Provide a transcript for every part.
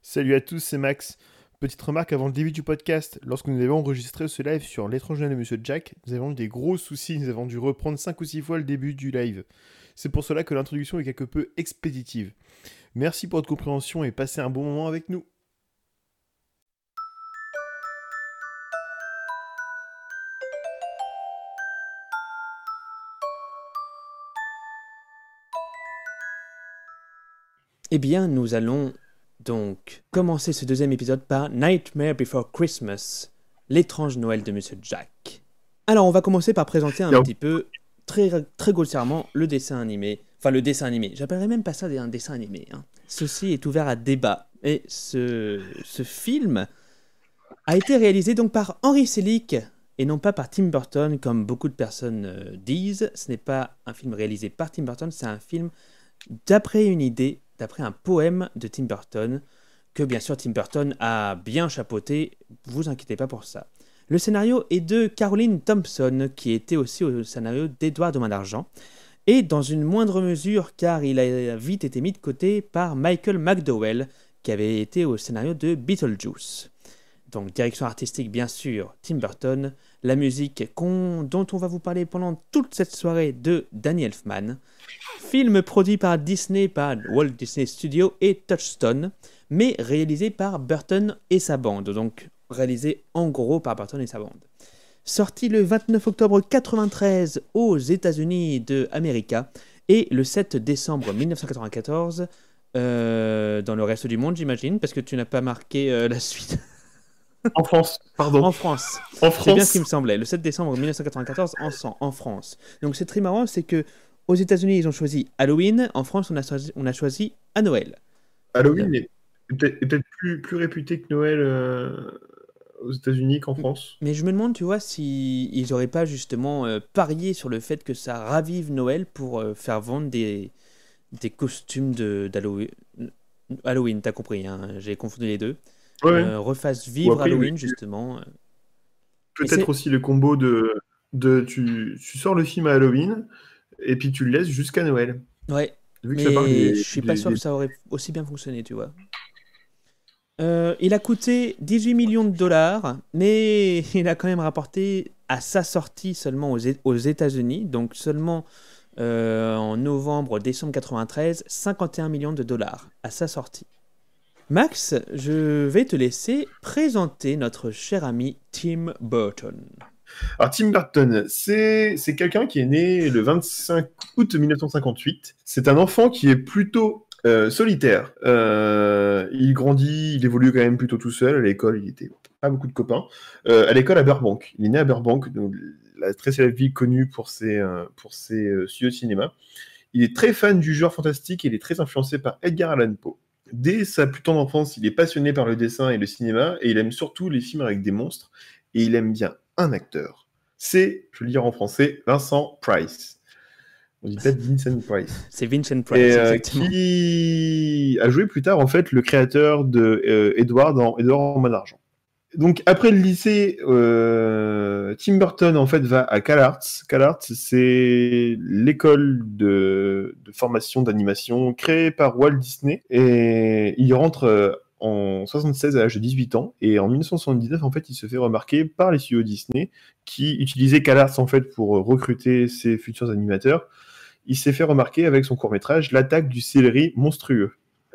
Salut à tous, c'est Max. Petite remarque avant le début du podcast, lorsque nous avons enregistré ce live sur l'étrange Noël de Monsieur Jack, nous avons eu des gros soucis, nous avons dû reprendre 5 ou 6 fois le début du live. C'est pour cela que l'introduction est quelque peu expéditive. Merci pour votre compréhension et passez un bon moment avec nous. Eh bien, nous allons donc commencer ce deuxième épisode par Nightmare Before Christmas, l'étrange Noël de Monsieur Jack. Alors, on va commencer par présenter un petit peu, très grossièrement, le dessin animé. Enfin, le dessin animé. J'appellerais même pas ça un dessin animé. Ceci est ouvert à débat. Et ce film a été réalisé donc par Henry Selick et non pas par Tim Burton, comme beaucoup de personnes disent. Ce n'est pas un film réalisé par Tim Burton, c'est un film d'après une idée, d'après un poème de Tim Burton, que bien sûr Tim Burton a bien chapeauté, vous inquiétez pas pour ça. Le scénario est de Caroline Thompson, qui était aussi au scénario d'Edouard Main d'Argent, et dans une moindre mesure, car il a vite été mis de côté par Michael McDowell, qui avait été au scénario de Beetlejuice. Donc direction artistique bien sûr, Tim Burton, la musique dont on va vous parler pendant toute cette soirée de Danny Elfman, film produit par Disney, par Walt Disney Studios et Touchstone, mais réalisé par Burton et sa bande, donc réalisé en gros par Burton et sa bande. Sorti le 29 octobre 1993 aux États-Unis d'Amérique et le 7 décembre 1994 dans le reste du monde, j'imagine, parce que tu n'as pas marqué la suite. En France, pardon. En France. En France. C'est bien ce qui me semblait. Le 7 décembre 1994 en France. Donc c'est très marrant, c'est que aux États-Unis ils ont choisi Halloween, en France on a choisi à Noël. Halloween est peut-être plus réputé que Noël aux États-Unis qu'en France. Mais je me demande, tu vois, si ils n'auraient pas justement parié sur le fait que ça ravive Noël pour faire vendre des costumes d'Halloween. Halloween, t'as compris, hein, j'ai confondu les deux. Ouais. Refasse vivre après, Halloween, justement. Peut-être aussi le combo de tu sors le film à Halloween et puis tu le laisses jusqu'à Noël. Ouais, Vu que ça parle mais je suis pas sûr que ça aurait aussi bien fonctionné, tu vois. Il a coûté 18 millions de dollars, mais il a quand même rapporté à sa sortie seulement aux États-Unis, donc seulement en novembre-décembre 93, 51 millions de dollars à sa sortie. Max, je vais te laisser présenter notre cher ami Tim Burton. Alors Tim Burton, c'est quelqu'un qui est né le 25 août 1958. C'est un enfant qui est plutôt solitaire. Il grandit, il évolue quand même plutôt tout seul. À l'école, il était pas beaucoup de copains. À l'école à Burbank. Il est né à Burbank, donc la très célèbre ville connue pour ses studios de cinéma. Il est très fan du genre fantastique et il est très influencé par Edgar Allan Poe. Dès sa plus tendre enfance, il est passionné par le dessin et le cinéma, et il aime surtout les films avec des monstres, et il aime bien un acteur. C'est, je vais le dire en français, Vincent Price. On dit peut-être Vincent Price. C'est Vincent Price, exactement. Qui a joué plus tard, en fait, le créateur de Edward dans Edward Main d'Argent. Donc, après le lycée, Tim Burton, en fait, va à CalArts. CalArts, c'est l'école de formation d'animation créée par Walt Disney. Et il rentre en 76 à l'âge de 18 ans. Et en 1979, en fait, il se fait remarquer par les studios Disney qui utilisaient CalArts, en fait, pour recruter ses futurs animateurs. Il s'est fait remarquer avec son court-métrage « L'attaque du céleri monstrueux ».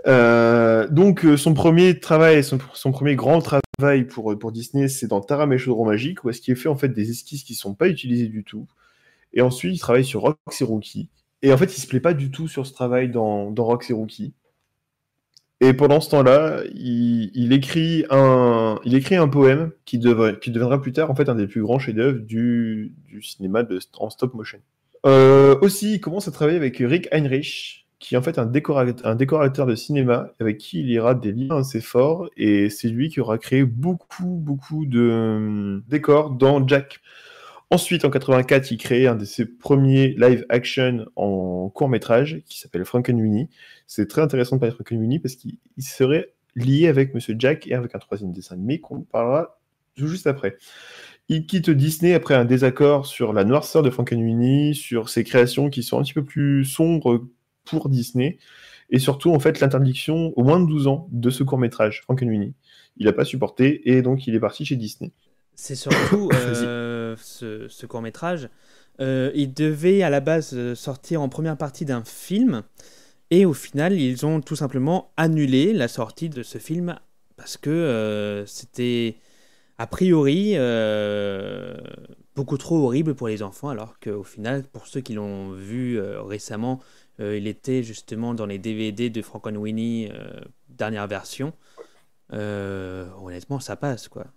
Donc son premier travail, son premier grand travail pour Disney, c'est dans Taram et Chaudron Magique, où est-ce qu'il fait en fait des esquisses qui sont pas utilisées du tout. Et ensuite, il travaille sur Rox et Rookie. Et en fait, il se plaît pas du tout sur ce travail dans Rox et Rookie. Et pendant ce temps-là, il écrit un poème qui deviendra plus tard en fait un des plus grands chefs-d'œuvre du cinéma en stop motion. Aussi, il commence à travailler avec Rick Heinrich, qui est en fait un décorateur de cinéma avec qui il ira des liens assez forts, et c'est lui qui aura créé beaucoup de décors dans Jack. Ensuite, en 84, il crée un de ses premiers live-action en court-métrage qui s'appelle Frankenweenie. C'est très intéressant de parler de Frankenweenie parce qu'il serait lié avec Monsieur Jack et avec un troisième dessin animé qu'on parlera tout juste après. Il quitte Disney après un désaccord sur la noirceur de Frankenweenie, sur ses créations qui sont un petit peu plus sombres pour Disney. et surtout en fait l'interdiction au moins de 12 ans de ce court-métrage, Frankenweenie. Il n'a pas supporté et donc il est parti chez Disney. C'est surtout ce court-métrage. Il devait à la base sortir en première partie d'un film et au final ils ont tout simplement annulé la sortie de ce film parce que c'était a priori beaucoup trop horrible pour les enfants, alors qu'au final, pour ceux qui l'ont vu récemment, il était justement dans les DVD de Frankenweenie dernière version. Honnêtement, ça passe, quoi.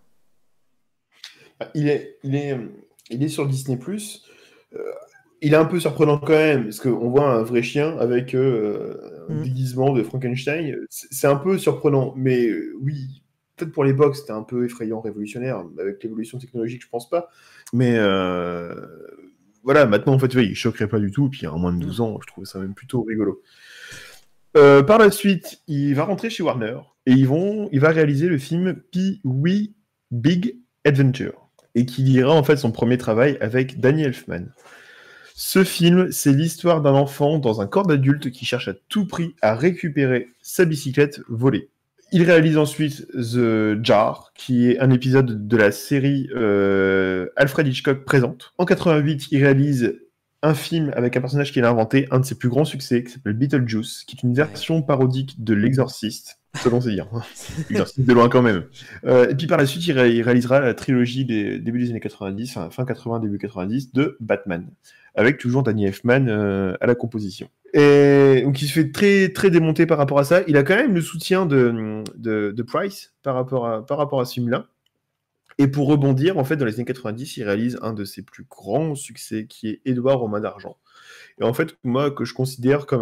Il est sur Disney+. Il est un peu surprenant quand même, parce qu'on voit un vrai chien avec un déguisement de Frankenstein. C'est un peu surprenant, mais oui, peut-être pour l'époque, c'était un peu effrayant, révolutionnaire. Avec l'évolution technologique, je pense pas. Mais voilà, maintenant, en fait, il choquerait pas du tout. Puis, en moins de 12 ans, je trouve ça même plutôt rigolo. Par la suite, il va rentrer chez Warner et il va réaliser le film Pee-wee Big Adventure, et qui ira en fait son premier travail avec Danny Elfman. Ce film, c'est l'histoire d'un enfant dans un corps d'adulte qui cherche à tout prix à récupérer sa bicyclette volée. Il réalise ensuite The Jar, qui est un épisode de la série Alfred Hitchcock présente. En 88, il réalise un film avec un personnage qu'il a inventé, un de ses plus grands succès, qui s'appelle Beetlejuice, qui est une version parodique de L'Exorciste. Selon c'est dire. L'Exorciste de loin quand même. Et puis par la suite, il réalisera la trilogie début des années 90, fin 80, début 90, de Batman, avec toujours Danny Elfman à la composition. Et donc il se fait très, très démonter par rapport à ça. Il a quand même le soutien de Price par rapport à ce film-là. Et pour rebondir, en fait, dans les années 90, il réalise un de ses plus grands succès, qui est Édouard aux mains d'argent. Et en fait, moi, que je considère comme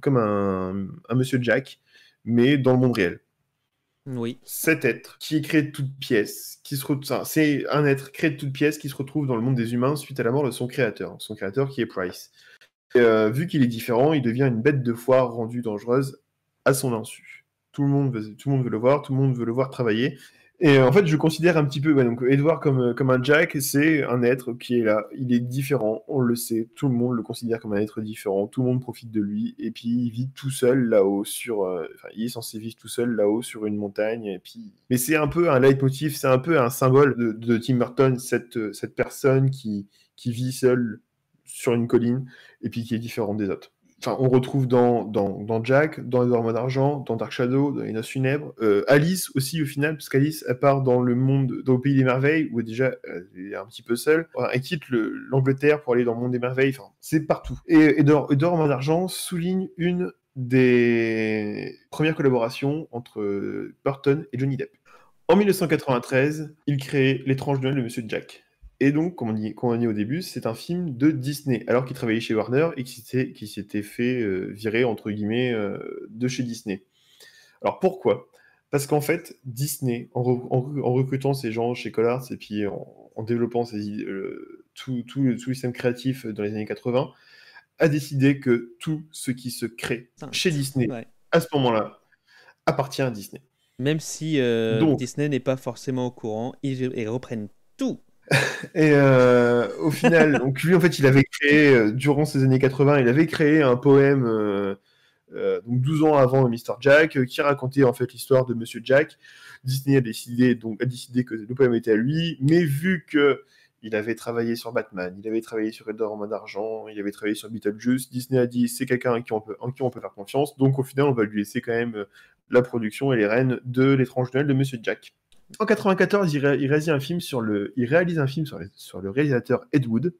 un Monsieur Jack, mais dans le monde réel. Oui. Cet être qui est créé de toutes pièces, c'est un être créé de toutes pièces qui se retrouve dans le monde des humains suite à la mort de son créateur qui est Price. Et, vu qu'il est différent, il devient une bête de foire rendue dangereuse à son insu. Tout le monde veut le voir, tout le monde veut le voir travailler. Et en fait, je considère un petit peu donc Edward comme un Jack, c'est un être qui est là, il est différent, on le sait, tout le monde le considère comme un être différent, tout le monde profite de lui, et puis il vit tout seul là-haut il est censé vivre tout seul là-haut sur une montagne, et puis... Mais c'est un peu un leitmotiv, c'est un peu un symbole de Tim Burton, cette personne qui vit seule sur une colline, et puis qui est différente des autres. Enfin, on retrouve dans Jack, dans Edouard aux mains d'argent, dans Dark Shadow, dans Les Noces funèbres. Alice aussi, au final, parce qu'Alice, elle part dans le pays des merveilles, où déjà, elle est un petit peu seule. Elle quitte l'Angleterre pour aller dans le monde des merveilles. Enfin, c'est partout. Et Edouard aux mains d'argent souligne une des premières collaborations entre Burton et Johnny Depp. En 1993, il crée L'étrange Noël de Monsieur Jack. Et donc, comme on a dit au début, c'est un film de Disney, alors qu'il travaillait chez Warner et qu'il s'était fait virer, entre guillemets, de chez Disney. Alors pourquoi ? Parce qu'en fait, Disney, en recrutant ces gens chez Collards et puis en développant tout le système créatif dans les années 80, a décidé que tout ce qui se crée chez Disney, à ce moment-là, appartient à Disney. Même si Disney n'est pas forcément au courant, ils reprennent tout. Et au final, donc lui en fait il avait créé, durant ces années 80, il avait créé un poème donc 12 ans avant Mr. Jack, qui racontait en fait l'histoire de Monsieur Jack. Disney a décidé que le poème était à lui, mais vu que il avait travaillé sur Batman, il avait travaillé sur Edward aux mains d'argent, il avait travaillé sur Beetlejuice, Disney a dit c'est quelqu'un en qui on peut faire confiance, donc au final on va lui laisser quand même la production et les rênes de L'étrange Noël de Monsieur Jack. En 94, il réalise un film sur le réalisateur Ed Wood.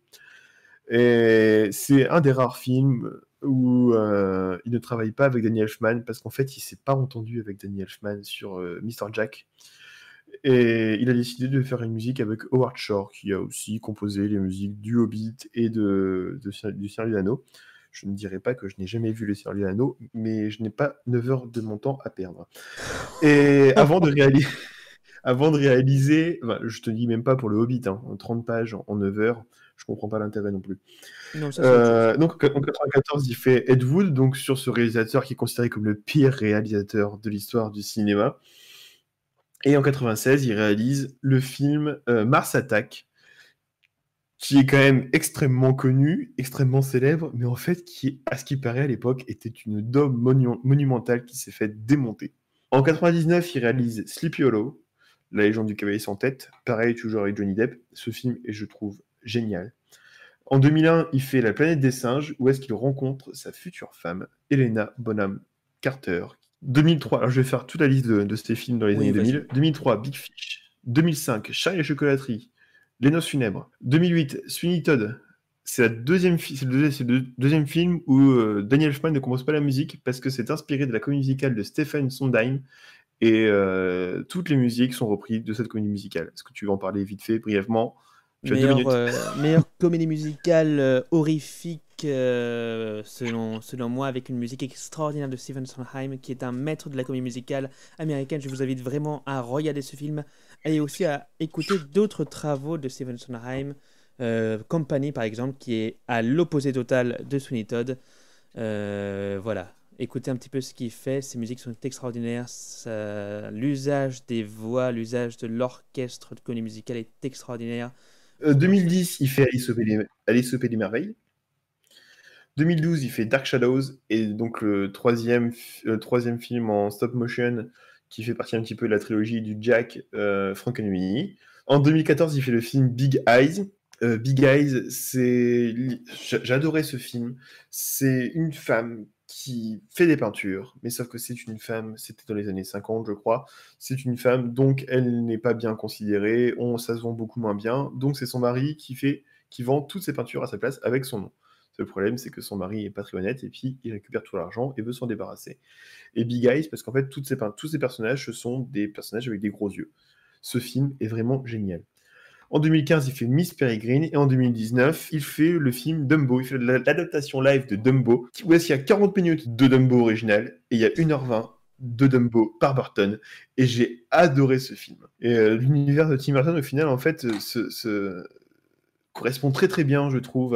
Et c'est un des rares films où il ne travaille pas avec Danny Elfman, parce qu'en fait, il s'est pas entendu avec Danny Elfman sur Mr. Jack. Et il a décidé de faire une musique avec Howard Shore, qui a aussi composé les musiques du Hobbit et du Seigneur des Anneaux. Je ne dirais pas que je n'ai jamais vu le Seigneur des Anneaux, mais je n'ai pas 9 heures de mon temps à perdre. Et avant de réaliser, enfin, je te dis même pas pour le Hobbit, 30 pages en 9 heures, je comprends pas l'intérêt non plus. Non, ça, donc en 94, il fait Ed Wood, donc sur ce réalisateur qui est considéré comme le pire réalisateur de l'histoire du cinéma. Et en 96, il réalise le film Mars Attack, qui est quand même extrêmement connu, extrêmement célèbre, mais en fait qui, à ce qui paraît à l'époque, était une daube monumentale qui s'est fait démonter. En 99, il réalise Sleepy Hollow, La légende du cavalier sans tête, pareil toujours avec Johnny Depp. Ce film est, je trouve, génial. En 2001, il fait La planète des singes, où est-ce qu'il rencontre sa future femme, Helena Bonham Carter. 2003, alors je vais faire toute la liste de ces films dans les années 2000. 2003, Big Fish. 2005, Charlie et la chocolaterie. Les noces funèbres. 2008, Sweeney Todd. C'est le deuxième film où Daniel Elfman ne compose pas la musique parce que c'est inspiré de la comédie musicale de Stephen Sondheim et toutes les musiques sont reprises de cette comédie musicale. Est-ce que tu veux en parler vite fait, brièvement? Meilleure comédie musicale horrifique selon moi, avec une musique extraordinaire de Stephen Sondheim, qui est un maître de la comédie musicale américaine. Je vous invite vraiment à regarder ce film et aussi à écouter d'autres travaux de Stephen Sondheim, Company par exemple, qui est à l'opposé total de Sweeney Todd. Voilà, écoutez un petit peu ce qu'il fait. Ces musiques sont extraordinaires. L'usage des voix, l'usage de l'orchestre de comédie musicale est extraordinaire. 2010, il fait Alice au Pays des Merveilles. 2012, il fait Dark Shadows, et donc le troisième film en stop motion qui fait partie un petit peu de la trilogie du Jack Frankenweenie. En 2014, il fait le film Big Eyes. Big Eyes, j'adorais ce film. C'est une femme qui fait des peintures, mais sauf que c'est une femme, c'était dans les années 50, je crois. C'est une femme, donc elle n'est pas bien considérée, ça se vend beaucoup moins bien. Donc c'est son mari qui vend toutes ses peintures à sa place avec son nom. Le problème, c'est que son mari est pas très honnête et puis il récupère tout l'argent et veut s'en débarrasser. Et Big Eyes, parce qu'en fait, tous ces personnages, ce sont des personnages avec des gros yeux. Ce film est vraiment génial. En 2015, il fait Miss Peregrine, et en 2019, il fait le film Dumbo. Il fait l'adaptation live de Dumbo, où est-ce qu'il y a 40 minutes de Dumbo original, et il y a 1h20 de Dumbo par Burton, et j'ai adoré ce film. Et l'univers de Tim Burton, au final, en fait, correspond très très bien, je trouve,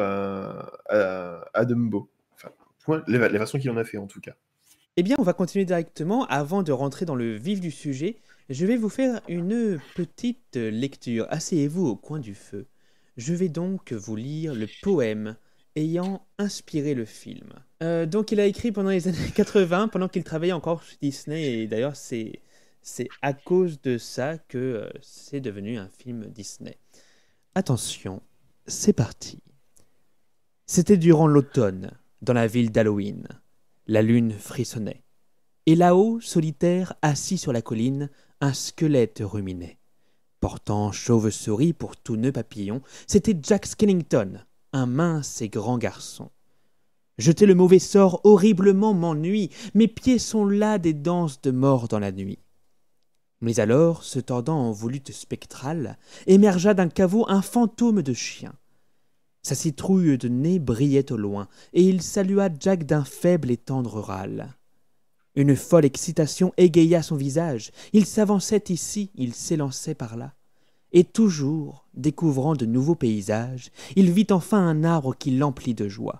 à Dumbo. Enfin, la façon qu'il en a fait, en tout cas. Eh bien, on va continuer directement. Avant de rentrer dans le vif du sujet, je vais vous faire une petite lecture. Asseyez-vous au coin du feu. Je vais donc vous lire le poème ayant inspiré le film. Donc, il a écrit pendant les années 80, pendant qu'il travaillait encore chez Disney, et d'ailleurs, c'est à cause de ça que c'est devenu un film Disney. Attention, c'est parti. C'était durant l'automne, dans la ville d'Halloween. La lune frissonnait. Et là-haut, solitaire, assis sur la colline, un squelette ruminait. Portant chauve-souris pour tout nœud papillon, c'était Jack Skellington, un mince et grand garçon. Jeter le mauvais sort horriblement m'ennuie, mes pieds sont là des danses de mort dans la nuit. Mais alors, se tordant en volute spectrale, émergea d'un caveau un fantôme de chien. Sa citrouille de nez brillait au loin, et il salua Jack d'un faible et tendre râle. Une folle excitation égaya son visage. Il s'avançait ici, il s'élançait par là. Et toujours, découvrant de nouveaux paysages, il vit enfin un arbre qui l'emplit de joie.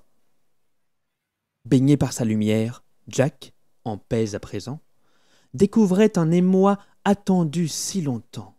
Baigné par sa lumière, Jack, en paix à présent, découvrait un émoi attendu si longtemps.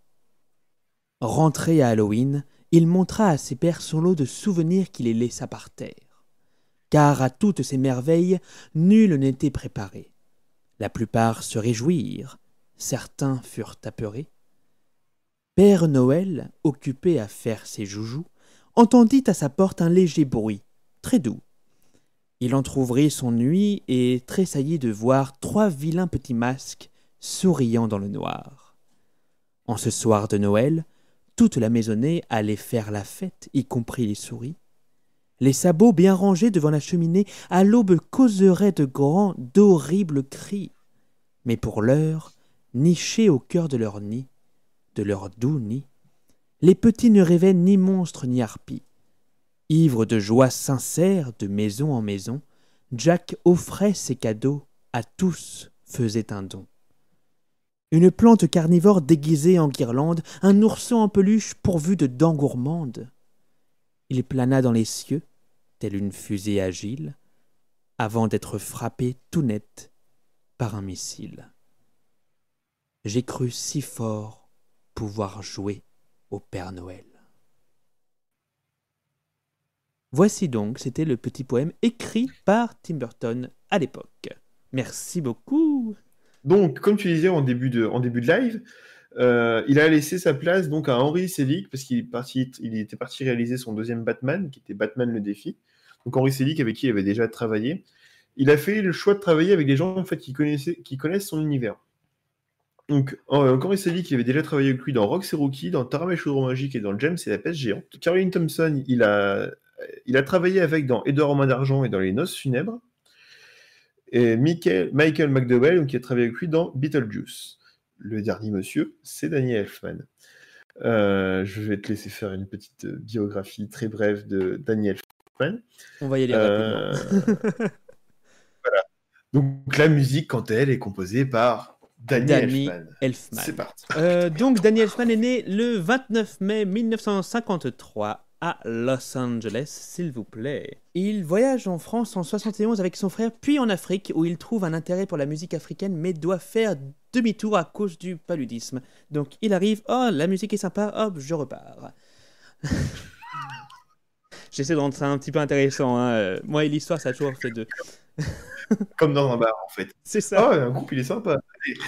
Rentré à Halloween, il montra à ses pères son lot de souvenirs qu'il les laissa par terre. Car à toutes ces merveilles, nul n'était préparé. La plupart se réjouirent, certains furent apeurés. Père Noël, occupé à faire ses joujoux, entendit à sa porte un léger bruit, très doux. Il entr'ouvrit son œil et tressaillit de voir 3 vilains petits masques souriant dans le noir. En ce soir de Noël, toute la maisonnée allait faire la fête, y compris les souris. Les sabots bien rangés devant la cheminée à l'aube causeraient de grands, d'horribles cris. Mais pour l'heure, nichés au cœur de leur nid, de leur doux nid, les petits ne rêvaient ni monstres ni harpies. Ivre de joie sincère de maison en maison, Jack offrait ses cadeaux, à tous faisait un don. Une plante carnivore déguisée en guirlande, un ourson en peluche pourvu de dents gourmandes. Il plana dans les cieux, telle une fusée agile, avant d'être frappé tout net par un missile. J'ai cru si fort pouvoir jouer au Père Noël. Voici donc, c'était le petit poème écrit par Tim Burton à l'époque. Merci beaucoup. Donc, comme tu disais en début de live, il a laissé sa place donc à Henry Selick parce qu'il était parti réaliser son deuxième Batman, qui était Batman le défi. Donc Henry Selick, avec qui il avait déjà travaillé, il a fait le choix de travailler avec des gens en fait qui connaissent son univers. Donc Henry Selick, il avait déjà travaillé avec lui dans Rox et Rookie, dans Tara et Chaudron Magique et dans James et la Peste Géante. Caroline Thompson, il a travaillé avec dans Edouard en main d'argent et dans Les Noces funèbres. Et Michael McDowell, qui a travaillé avec lui dans Beetlejuice. Le dernier monsieur, c'est Danny Elfman. Je vais te laisser faire une petite biographie très brève de Danny Elfman. On va y aller rapidement. Voilà. Donc la musique, quant à elle, est composée par Danny Elfman. C'est parti. Donc Danny Elfman est né le 29 mai 1953 à Los Angeles, s'il vous plaît. Il voyage en France en 71 avec son frère, puis en Afrique, où il trouve un intérêt pour la musique africaine, mais doit faire demi-tour à cause du paludisme. Donc il arrive, oh, la musique est sympa, hop, je repars. J'essaie de rendre ça un petit peu intéressant. Hein. Moi et l'histoire, ça a toujours fait deux. Comme dans un bar, en fait. C'est ça. Oh, un groupe, il est sympa.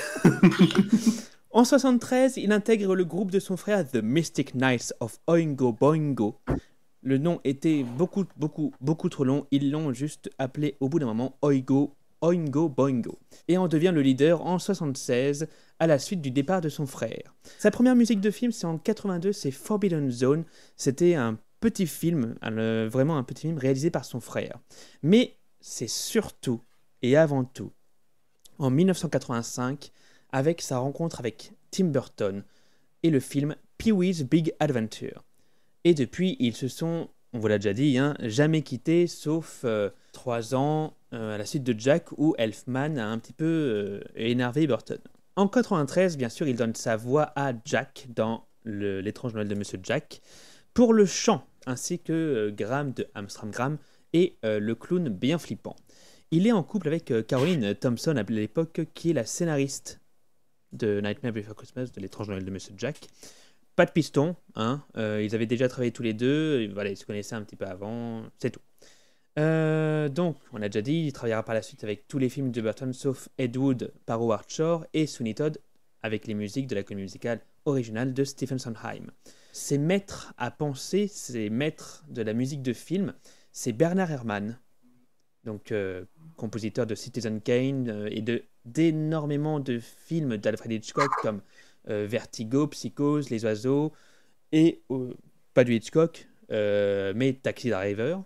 En 73, il intègre le groupe de son frère The Mystic Knights of Oingo Boingo. Le nom était beaucoup trop long. Ils l'ont juste appelé au bout d'un moment Oingo Boingo. Et en devient le leader en 76 à la suite du départ de son frère. Sa première musique de film, c'est en 82, c'est Forbidden Zone. C'était un petit film, vraiment un petit film réalisé par son frère. Mais c'est surtout et avant tout en 1985 avec sa rencontre avec Tim Burton et le film Pee-wee's Big Adventure. Et depuis, ils se sont, on vous l'a déjà dit, jamais quittés, sauf 3 ans à la suite de Jack, où Elfman a un petit peu énervé Burton. En 93, bien sûr, il donne sa voix à Jack dans L'étrange Noël de Monsieur Jack, pour le chant, ainsi que Graham de Amsterdam et le clown bien flippant. Il est en couple avec Caroline Thompson à l'époque, qui est la scénariste de Nightmare Before Christmas, de L'étrange Noël de Monsieur Jack. Pas de piston, ils avaient déjà travaillé tous les deux, voilà, ils se connaissaient un petit peu avant, c'est tout. Donc, on a déjà dit, il travaillera par la suite avec tous les films de Burton, sauf Ed Wood par Howard Shore et Sweeney Todd, avec les musiques de la comédie musicale originale de Stephen Sondheim. Ses maîtres à penser, ses maîtres de la musique de film, c'est Bernard Herrmann, donc compositeur de Citizen Kane et d'énormément de films d'Alfred Hitchcock comme Vertigo, Psychose, Les Oiseaux, et pas du Hitchcock, mais Taxi Driver.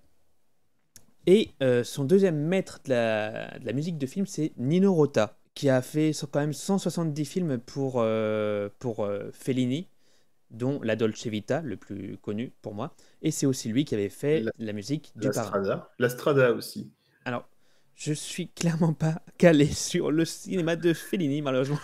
Et son deuxième maître de la musique de film, c'est Nino Rota, qui a fait quand même 170 films pour Fellini, dont La Dolce Vita, le plus connu pour moi. Et c'est aussi lui qui avait fait la musique du Parrain. La Strada aussi. Alors, je suis clairement pas calé sur le cinéma de Fellini, malheureusement.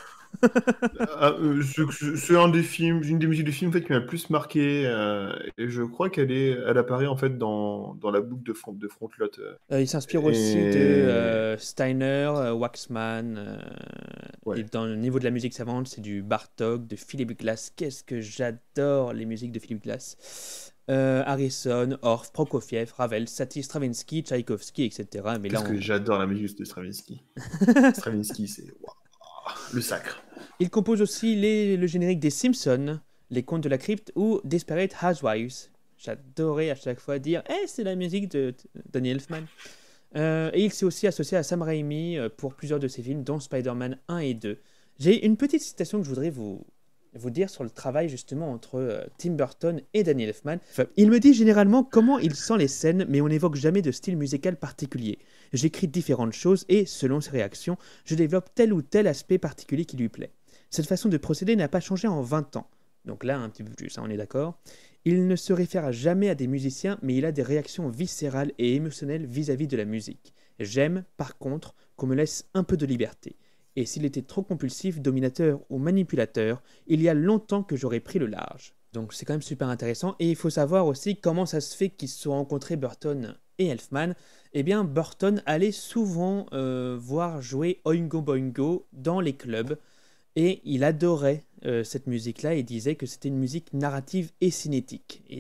C'est une des musiques de film en fait, qui m'a le plus marqué, et je crois elle apparaît en fait dans la boucle de Front Lot. Il s'inspire aussi de Steiner, Waxman, ouais. Et dans le niveau de la musique savante, c'est du Bartók, de Philip Glass. Qu'est-ce que j'adore les musiques de Philip Glass. Harrison, Orff, Prokofiev, Ravel, Satie, Stravinsky, Tchaïkovski, etc. Mais Qu'est-ce que j'adore la musique de Stravinsky. Stravinsky, c'est le sacre. Il compose aussi le générique des Simpsons, Les Contes de la Crypte ou Desperate Housewives. J'adorais à chaque fois dire « c'est la musique de Danny Elfman ». Et il s'est aussi associé à Sam Raimi pour plusieurs de ses films, dont Spider-Man 1 et 2. J'ai une petite citation que je voudrais vous dire sur le travail justement entre Tim Burton et Danny Elfman. Il me dit généralement comment il sent les scènes, mais on n'évoque jamais de style musical particulier. J'écris différentes choses et, selon ses réactions, je développe tel ou tel aspect particulier qui lui plaît. Cette façon de procéder n'a pas changé en 20 ans. Donc là, un petit peu plus, on est d'accord. Il ne se réfère jamais à des musiciens, mais il a des réactions viscérales et émotionnelles vis-à-vis de la musique. J'aime, par contre, qu'on me laisse un peu de liberté. Et s'il était trop compulsif, dominateur ou manipulateur, il y a longtemps que j'aurais pris le large. Donc c'est quand même super intéressant. Et il faut savoir aussi comment ça se fait qu'ils se sont rencontrés, Burton et Elfman. Eh bien, Burton allait souvent voir jouer Oingo Boingo dans les clubs. Et il adorait cette musique-là et disait que c'était une musique narrative et cinétique. Et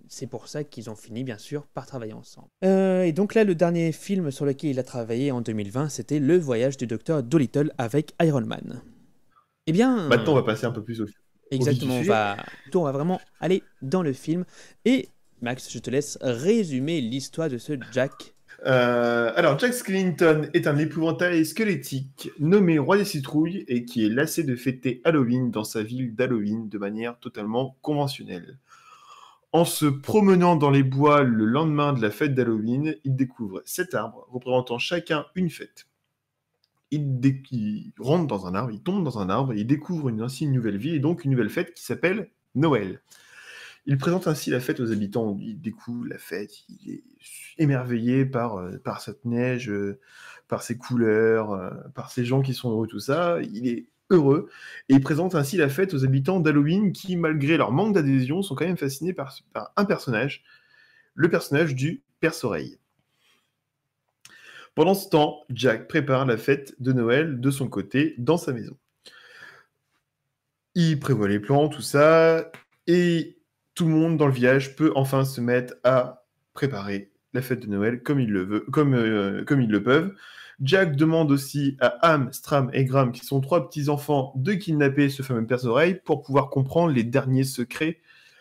c'est pour ça qu'ils ont fini, bien sûr, par travailler ensemble. Et donc là, le dernier film sur lequel il a travaillé en 2020, c'était Le Voyage du Docteur Dolittle avec Iron Man. Eh bien... Maintenant, on va passer un peu plus au Exactement, vif du sujet. on va vraiment aller dans le film. Et Max, je te laisse résumer l'histoire de ce Jack. Alors, Jack Skellington est un épouvantail squelettique nommé Roi des Citrouilles et qui est lassé de fêter Halloween dans sa ville d'Halloween de manière totalement conventionnelle. En se promenant dans les bois le lendemain de la fête d'Halloween, il découvre 7 arbres représentant chacun une fête. Il rentre dans un arbre, il tombe dans un arbre, il découvre ainsi une nouvelle vie et donc une nouvelle fête qui s'appelle Noël. Il présente ainsi la fête aux habitants, il découvre la fête, il est émerveillé par cette neige, par ses couleurs, par ces gens qui sont heureux, tout ça, il est heureux, et il présente ainsi la fête aux habitants d'Halloween qui, malgré leur manque d'adhésion, sont quand même fascinés par un personnage, le personnage du Perce-Oreille. Pendant ce temps, Jack prépare la fête de Noël de son côté, dans sa maison. Il prévoit les plans, tout ça, et tout le monde dans le village peut enfin se mettre à préparer la fête de Noël comme ils le peuvent. Jack demande aussi à Ham, Stram et Gram, qui sont 3 petits-enfants, de kidnapper ce fameux Perce-Oreille pour pouvoir comprendre les derniers secrets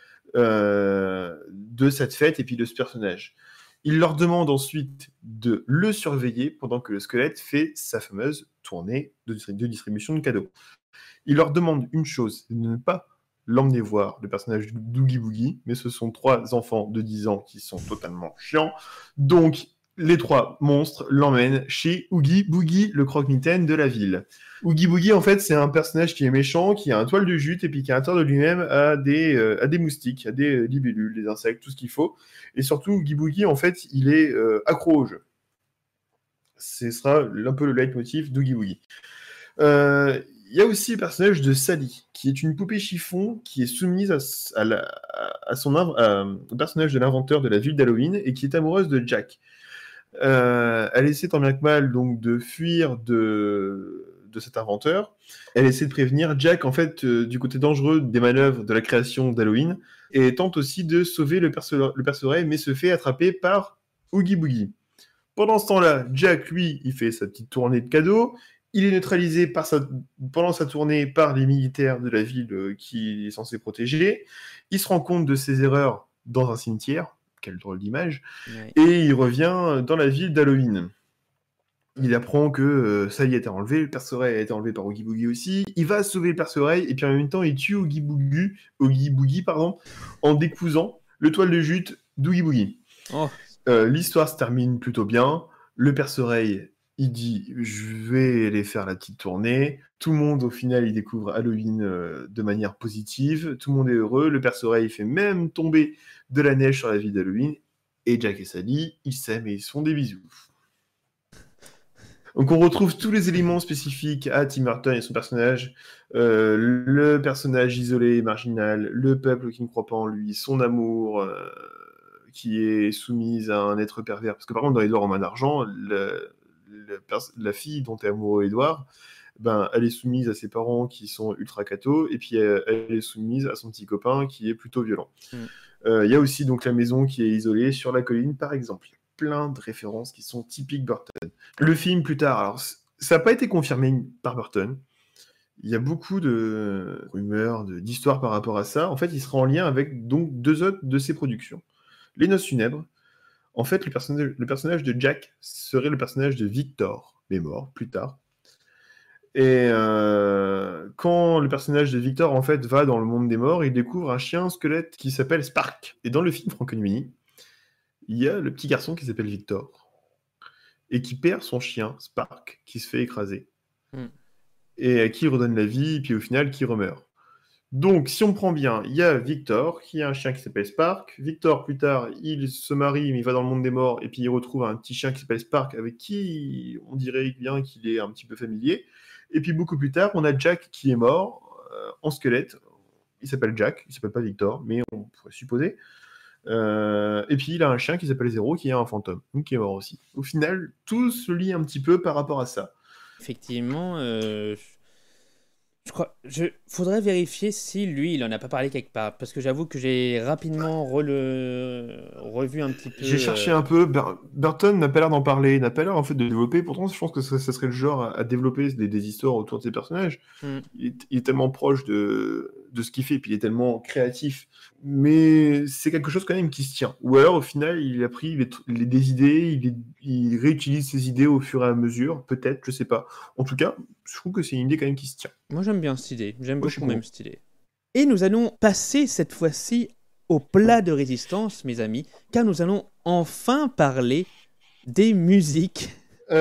de cette fête et puis de ce personnage. Il leur demande ensuite de le surveiller pendant que le squelette fait sa fameuse tournée de distribution de cadeaux. Il leur demande une chose, de ne pas l'emmener voir le personnage d'Oogie Boogie, mais ce sont 3 enfants de 10 ans qui sont totalement chiants. Donc, les 3 monstres l'emmènent chez Oogie Boogie, le croque-mitaine de la ville. Oogie Boogie, en fait, c'est un personnage qui est méchant, qui a un toile de jute, et puis qui, à l'intérieur de lui-même, a des moustiques, a des libellules, des insectes, tout ce qu'il faut. Et surtout, Oogie Boogie, en fait, il est accro au jeu. Ce sera un peu le leitmotiv d'Oogie Boogie. Il y a aussi le personnage de Sally, qui est une poupée chiffon qui est soumise au personnage de l'inventeur de la ville d'Halloween et qui est amoureuse de Jack. Elle essaie tant bien que mal donc de fuir de cet inventeur. Elle essaie de prévenir Jack en fait du côté dangereux des manœuvres de la création d'Halloween et tente aussi de sauver le Perce-Oreille mais se fait attraper par Oogie Boogie. Pendant ce temps-là, Jack, lui, il fait sa petite tournée de cadeaux. Il est neutralisé pendant sa tournée par les militaires de la ville qu'il est censé protéger. Il se rend compte de ses erreurs dans un cimetière. Quelle drôle d'image. Ouais. Et il revient dans la ville d'Halloween. Il apprend que Sally a été enlevé, le Perce-Oreille a été enlevé par Oogie Boogie aussi. Il va sauver le Perce-Oreille et puis en même temps, il tue Oogie Boogie, en décousant le toile de jute d'Oogie Boogie. Oh. L'histoire se termine plutôt bien. Le Perce-Oreille, il dit « Je vais aller faire la petite tournée ». Tout le monde, au final, il découvre Halloween de manière positive. Tout le monde est heureux. Le Perce-Oreille fait même tomber de la neige sur la ville d'Halloween. Et Jack et Sally, ils s'aiment et ils se font des bisous. Donc on retrouve tous les éléments spécifiques à Tim Burton et son personnage. Le personnage isolé et marginal, le peuple qui ne croit pas en lui, son amour qui est soumise à un être pervers. Parce que par contre, dans Édouard en main d'argent, la fille dont est amoureux Édouard, elle est soumise à ses parents qui sont ultra cathos, et puis elle est soumise à son petit copain qui est plutôt violent. Y a aussi donc la maison qui est isolée sur la colline, par exemple. Il y a plein de références qui sont typiques Burton. Le film, plus tard, alors ça n'a pas été confirmé par Burton. Il y a beaucoup de rumeurs, d'histoires par rapport à ça. En fait, il sera en lien avec donc 2 autres de ses productions. Les Noces funèbres. En fait, le personnage de Jack serait le personnage de Victor, mais mort plus tard. Et quand le personnage de Victor en fait va dans le monde des morts, il découvre un chien squelette qui s'appelle Spark. Et dans le film Frankenweenie, il y a le petit garçon qui s'appelle Victor et qui perd son chien Spark, qui se fait écraser et à qui il redonne la vie, et puis au final qui remeurt. Donc, si on prend bien, il y a Victor, qui a un chien qui s'appelle Spark. Victor, plus tard, il se marie, mais il va dans le monde des morts, et puis il retrouve un petit chien qui s'appelle Spark, avec qui on dirait bien qu'il est un petit peu familier. Et puis, beaucoup plus tard, on a Jack qui est mort, en squelette. Il s'appelle Jack, il s'appelle pas Victor, mais on pourrait supposer. Et puis, il a un chien qui s'appelle Zéro, qui est un fantôme, donc qui est mort aussi. Au final, tout se lie un petit peu par rapport à ça. Effectivement, Faudrait vérifier si lui, il en a pas parlé quelque part. Parce que j'avoue que j'ai rapidement revu un petit peu. J'ai cherché un peu. Burton n'a pas l'air d'en parler, n'a pas l'air en fait de développer. Pourtant, je pense que ça serait le genre à développer des histoires autour de ses personnages. Hmm. Il est tellement proche de ce qu'il fait, puis il est tellement créatif. Mais c'est quelque chose quand même qui se tient. Ou alors, au final, il a pris des idées, il réutilise ses idées au fur et à mesure. Peut-être, je sais pas. En tout cas, je trouve que c'est une idée quand même qui se tient. Moi, j'aime bien cette idée. J'aime Moi, je suis beaucoup même pour. cette idée. Et nous allons passer cette fois-ci au plat de résistance, mes amis, car nous allons enfin parler des musiques.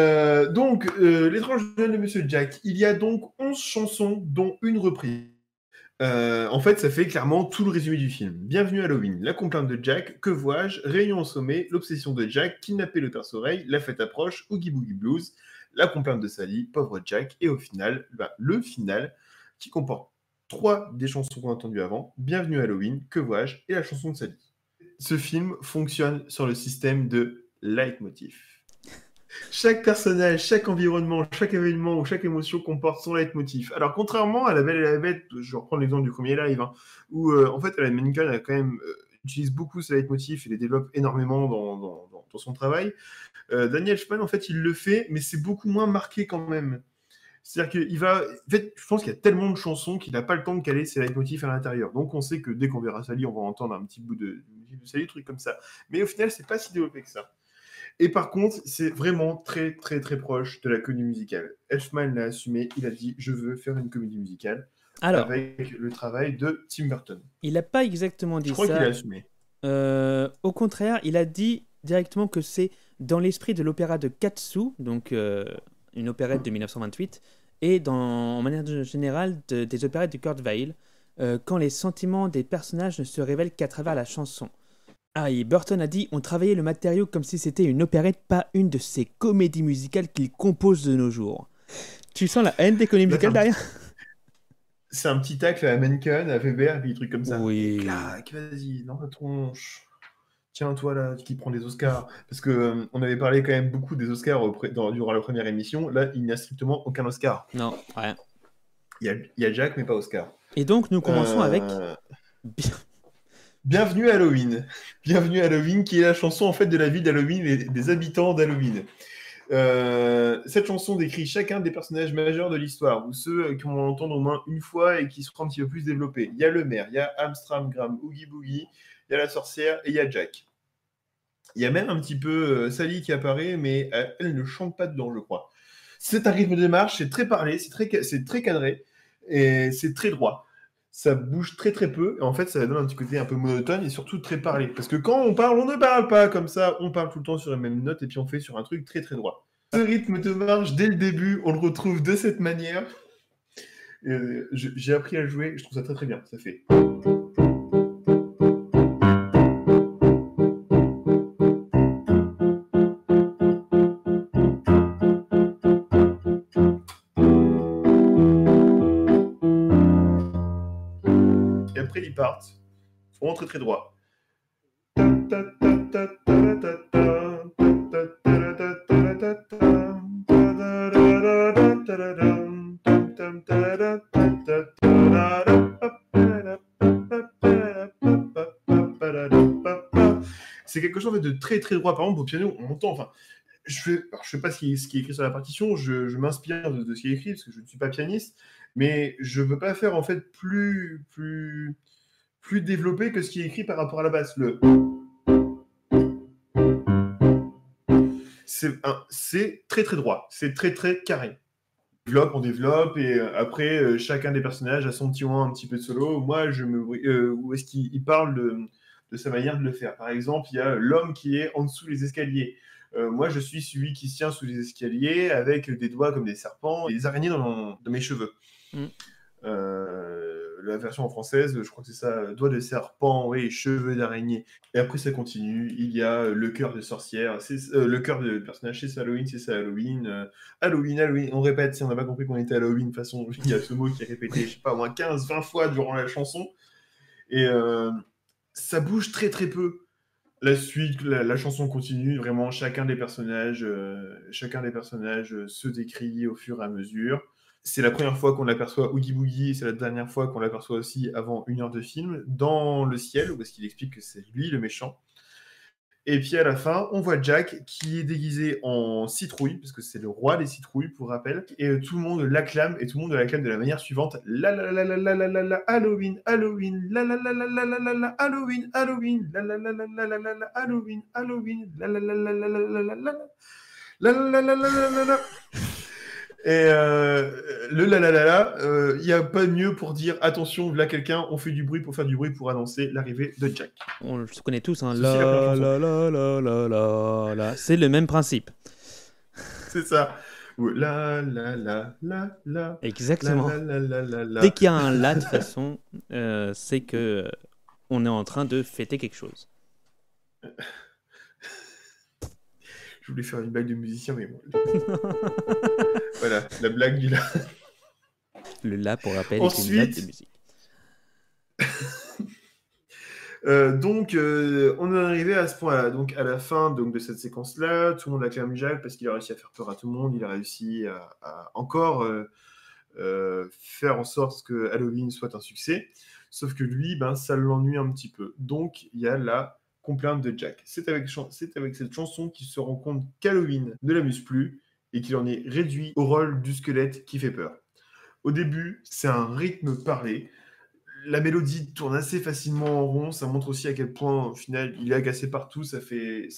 L'étrange Noël de Monsieur Jack, il y a donc 11 chansons, dont une reprise. En fait, ça fait clairement tout le résumé du film. Bienvenue à Halloween, la complainte de Jack, que vois-je, réunion au sommet, l'obsession de Jack, kidnapper le perce-oreille, la fête approche, Oogie Boogie Blues, la complainte de Sally, pauvre Jack, et au final, le final, qui comporte 3 des chansons qu'on a entendues avant, Bienvenue à Halloween, que vois-je, et la chanson de Sally. Ce film fonctionne sur le système de leitmotiv. Chaque personnage, chaque environnement, chaque événement ou chaque émotion comporte son leitmotiv. Alors, contrairement à La Belle et la Bête, je reprends l'exemple du premier live, où en fait, Alan Menken a quand même utilise beaucoup ce leitmotiv et les développe énormément dans son travail. Daniel Elfman, en fait, il le fait, mais c'est beaucoup moins marqué quand même. C'est-à-dire qu'il va. En fait, je pense qu'il y a tellement de chansons qu'il n'a pas le temps de caler ses leitmotifs à l'intérieur. Donc, on sait que dès qu'on verra Sally, on va entendre un petit bout de Sally, truc comme ça. Mais au final, c'est pas si développé que ça. Et par contre, c'est vraiment très, très, très proche de la comédie musicale. Elfman l'a assumé, il a dit « Je veux faire une comédie musicale » Alors, avec le travail de Tim Burton. il n'a pas exactement Je dit crois qu'il a ça. assumé. Au contraire, il a dit directement que c'est dans l'esprit de l'opéra de Katsu, donc une opérette de 1928, et en manière générale des opérettes de Kurt Weill, quand les sentiments des personnages ne se révèlent qu'à travers la chanson. Ah, et Burton a dit « On travaillait le matériau comme si c'était une opérette, pas une de ces comédies musicales qu'il compose de nos jours. » Tu sens la haine des comédies musicales derrière? C'est un petit tacle à Menken, à Weber, et puis des trucs comme ça. Oui. Et clac, vas-y, dans la tronche. Tiens, toi là, qui prend des Oscars. Parce que on avait parlé quand même beaucoup des Oscars durant la première émission. Là, il n'y a strictement aucun Oscar. Non, rien. Il y a Jack, mais pas Oscar. Et donc, nous commençons avec... Bienvenue à Halloween. Bienvenue à Halloween, qui est la chanson en fait de la ville d'Halloween et des habitants d'Halloween. Cette chanson décrit chacun des personnages majeurs de l'histoire, ou ceux qu'on va entendre au moins une fois et qui seront un petit peu plus développés. Il y a le maire, il y a Amstramgram, Oogie Boogie, il y a la sorcière et il y a Jack. Il y a même un petit peu Sally qui apparaît, mais elle ne chante pas dedans, je crois. C'est un rythme de marche, c'est très parlé, c'est très cadré et c'est très droit. Ça bouge très très peu, et en fait ça donne un petit côté un peu monotone et surtout très parlé. Parce que quand on parle, on ne parle pas comme ça, on parle tout le temps sur les mêmes notes et puis on fait sur un truc très très droit. Ce rythme de marche, dès le début, on le retrouve de cette manière. J'ai appris à le jouer, je trouve ça très très bien. Ça fait... Et après ils partent, vraiment très très droit. C'est quelque chose de très très droit. Par exemple, au piano, on entend. Enfin, je sais pas ce qui est écrit sur la partition. Je m'inspire de ce qui est écrit parce que je ne suis pas pianiste, mais je veux pas faire en fait plus développé que ce qui est écrit par rapport à la basse. C'est très très droit. C'est très très carré. On développe, et après, chacun des personnages a son petit moment, un petit peu de solo. Moi, où est-ce qu'il parle de sa manière de le faire. Par exemple, il y a l'homme qui est en dessous des escaliers. Moi, je suis celui qui se tient sous les escaliers avec des doigts comme des serpents et des araignées dans mes cheveux. La version en française, je crois que c'est ça, doigts de serpent, oui, cheveux d'araignée. Et après, ça continue. Il y a le cœur de sorcière, le cœur de personnage, c'est ça Halloween. Halloween, on répète, si on n'a pas compris qu'on était Halloween, de toute façon, il y a ce mot qui est répété, je sais pas, au moins 15-20 fois durant la chanson. Et ça bouge très très peu. La suite, la chanson continue, vraiment chacun des personnages se décrit au fur et à mesure. C'est la première fois qu'on l'aperçoit Oogie Boogie, et c'est la dernière fois qu'on l'aperçoit aussi avant 1 heure de film, dans le ciel, où est-ce qu'il explique que c'est lui le méchant. Et puis à la fin, on voit Jack qui est déguisé en citrouille, parce que c'est le roi des citrouilles, pour rappel, et tout le monde l'acclame, et tout le monde l'acclame de la manière suivante: la la la la la la la la Halloween, Halloween, la la la la la la la la Halloween, Halloween, la la la la la la la la Halloween, Halloween, la la la la la la la la la la la la la la la. Et le la la la la, il n'y a pas mieux pour dire attention, là quelqu'un, on fait du bruit pour faire du bruit pour annoncer l'arrivée de Jack. On le connaît tous, hein. C'est aussi la première chanson. La. C'est le même principe. C'est ça. Ou la la la la la. Exactement. La la la la la. Dès qu'il y a un la, de toute façon, c'est que on est en train de fêter quelque chose. Je voulais faire une blague de musicien, mais bon. Voilà, la blague du la. Le la, pour rappel, Ensuite... est une note de musique. Donc, on est arrivé à ce point-là. Donc, à la fin donc, de cette séquence-là, tout le monde acclame Jack parce qu'il a réussi à faire peur à tout le monde. Il a réussi à encore faire en sorte que Halloween soit un succès. Sauf que lui, ça l'ennuie un petit peu. Donc, il y a la complainte de Jack. C'est avec cette chanson qu'il se rend compte qu'Halloween ne l'amuse plus et qu'il en est réduit au rôle du squelette qui fait peur. Au début, c'est un rythme parlé. La mélodie tourne assez facilement en rond. Ça montre aussi à quel point, au final, il est agacé partout. Ça fait.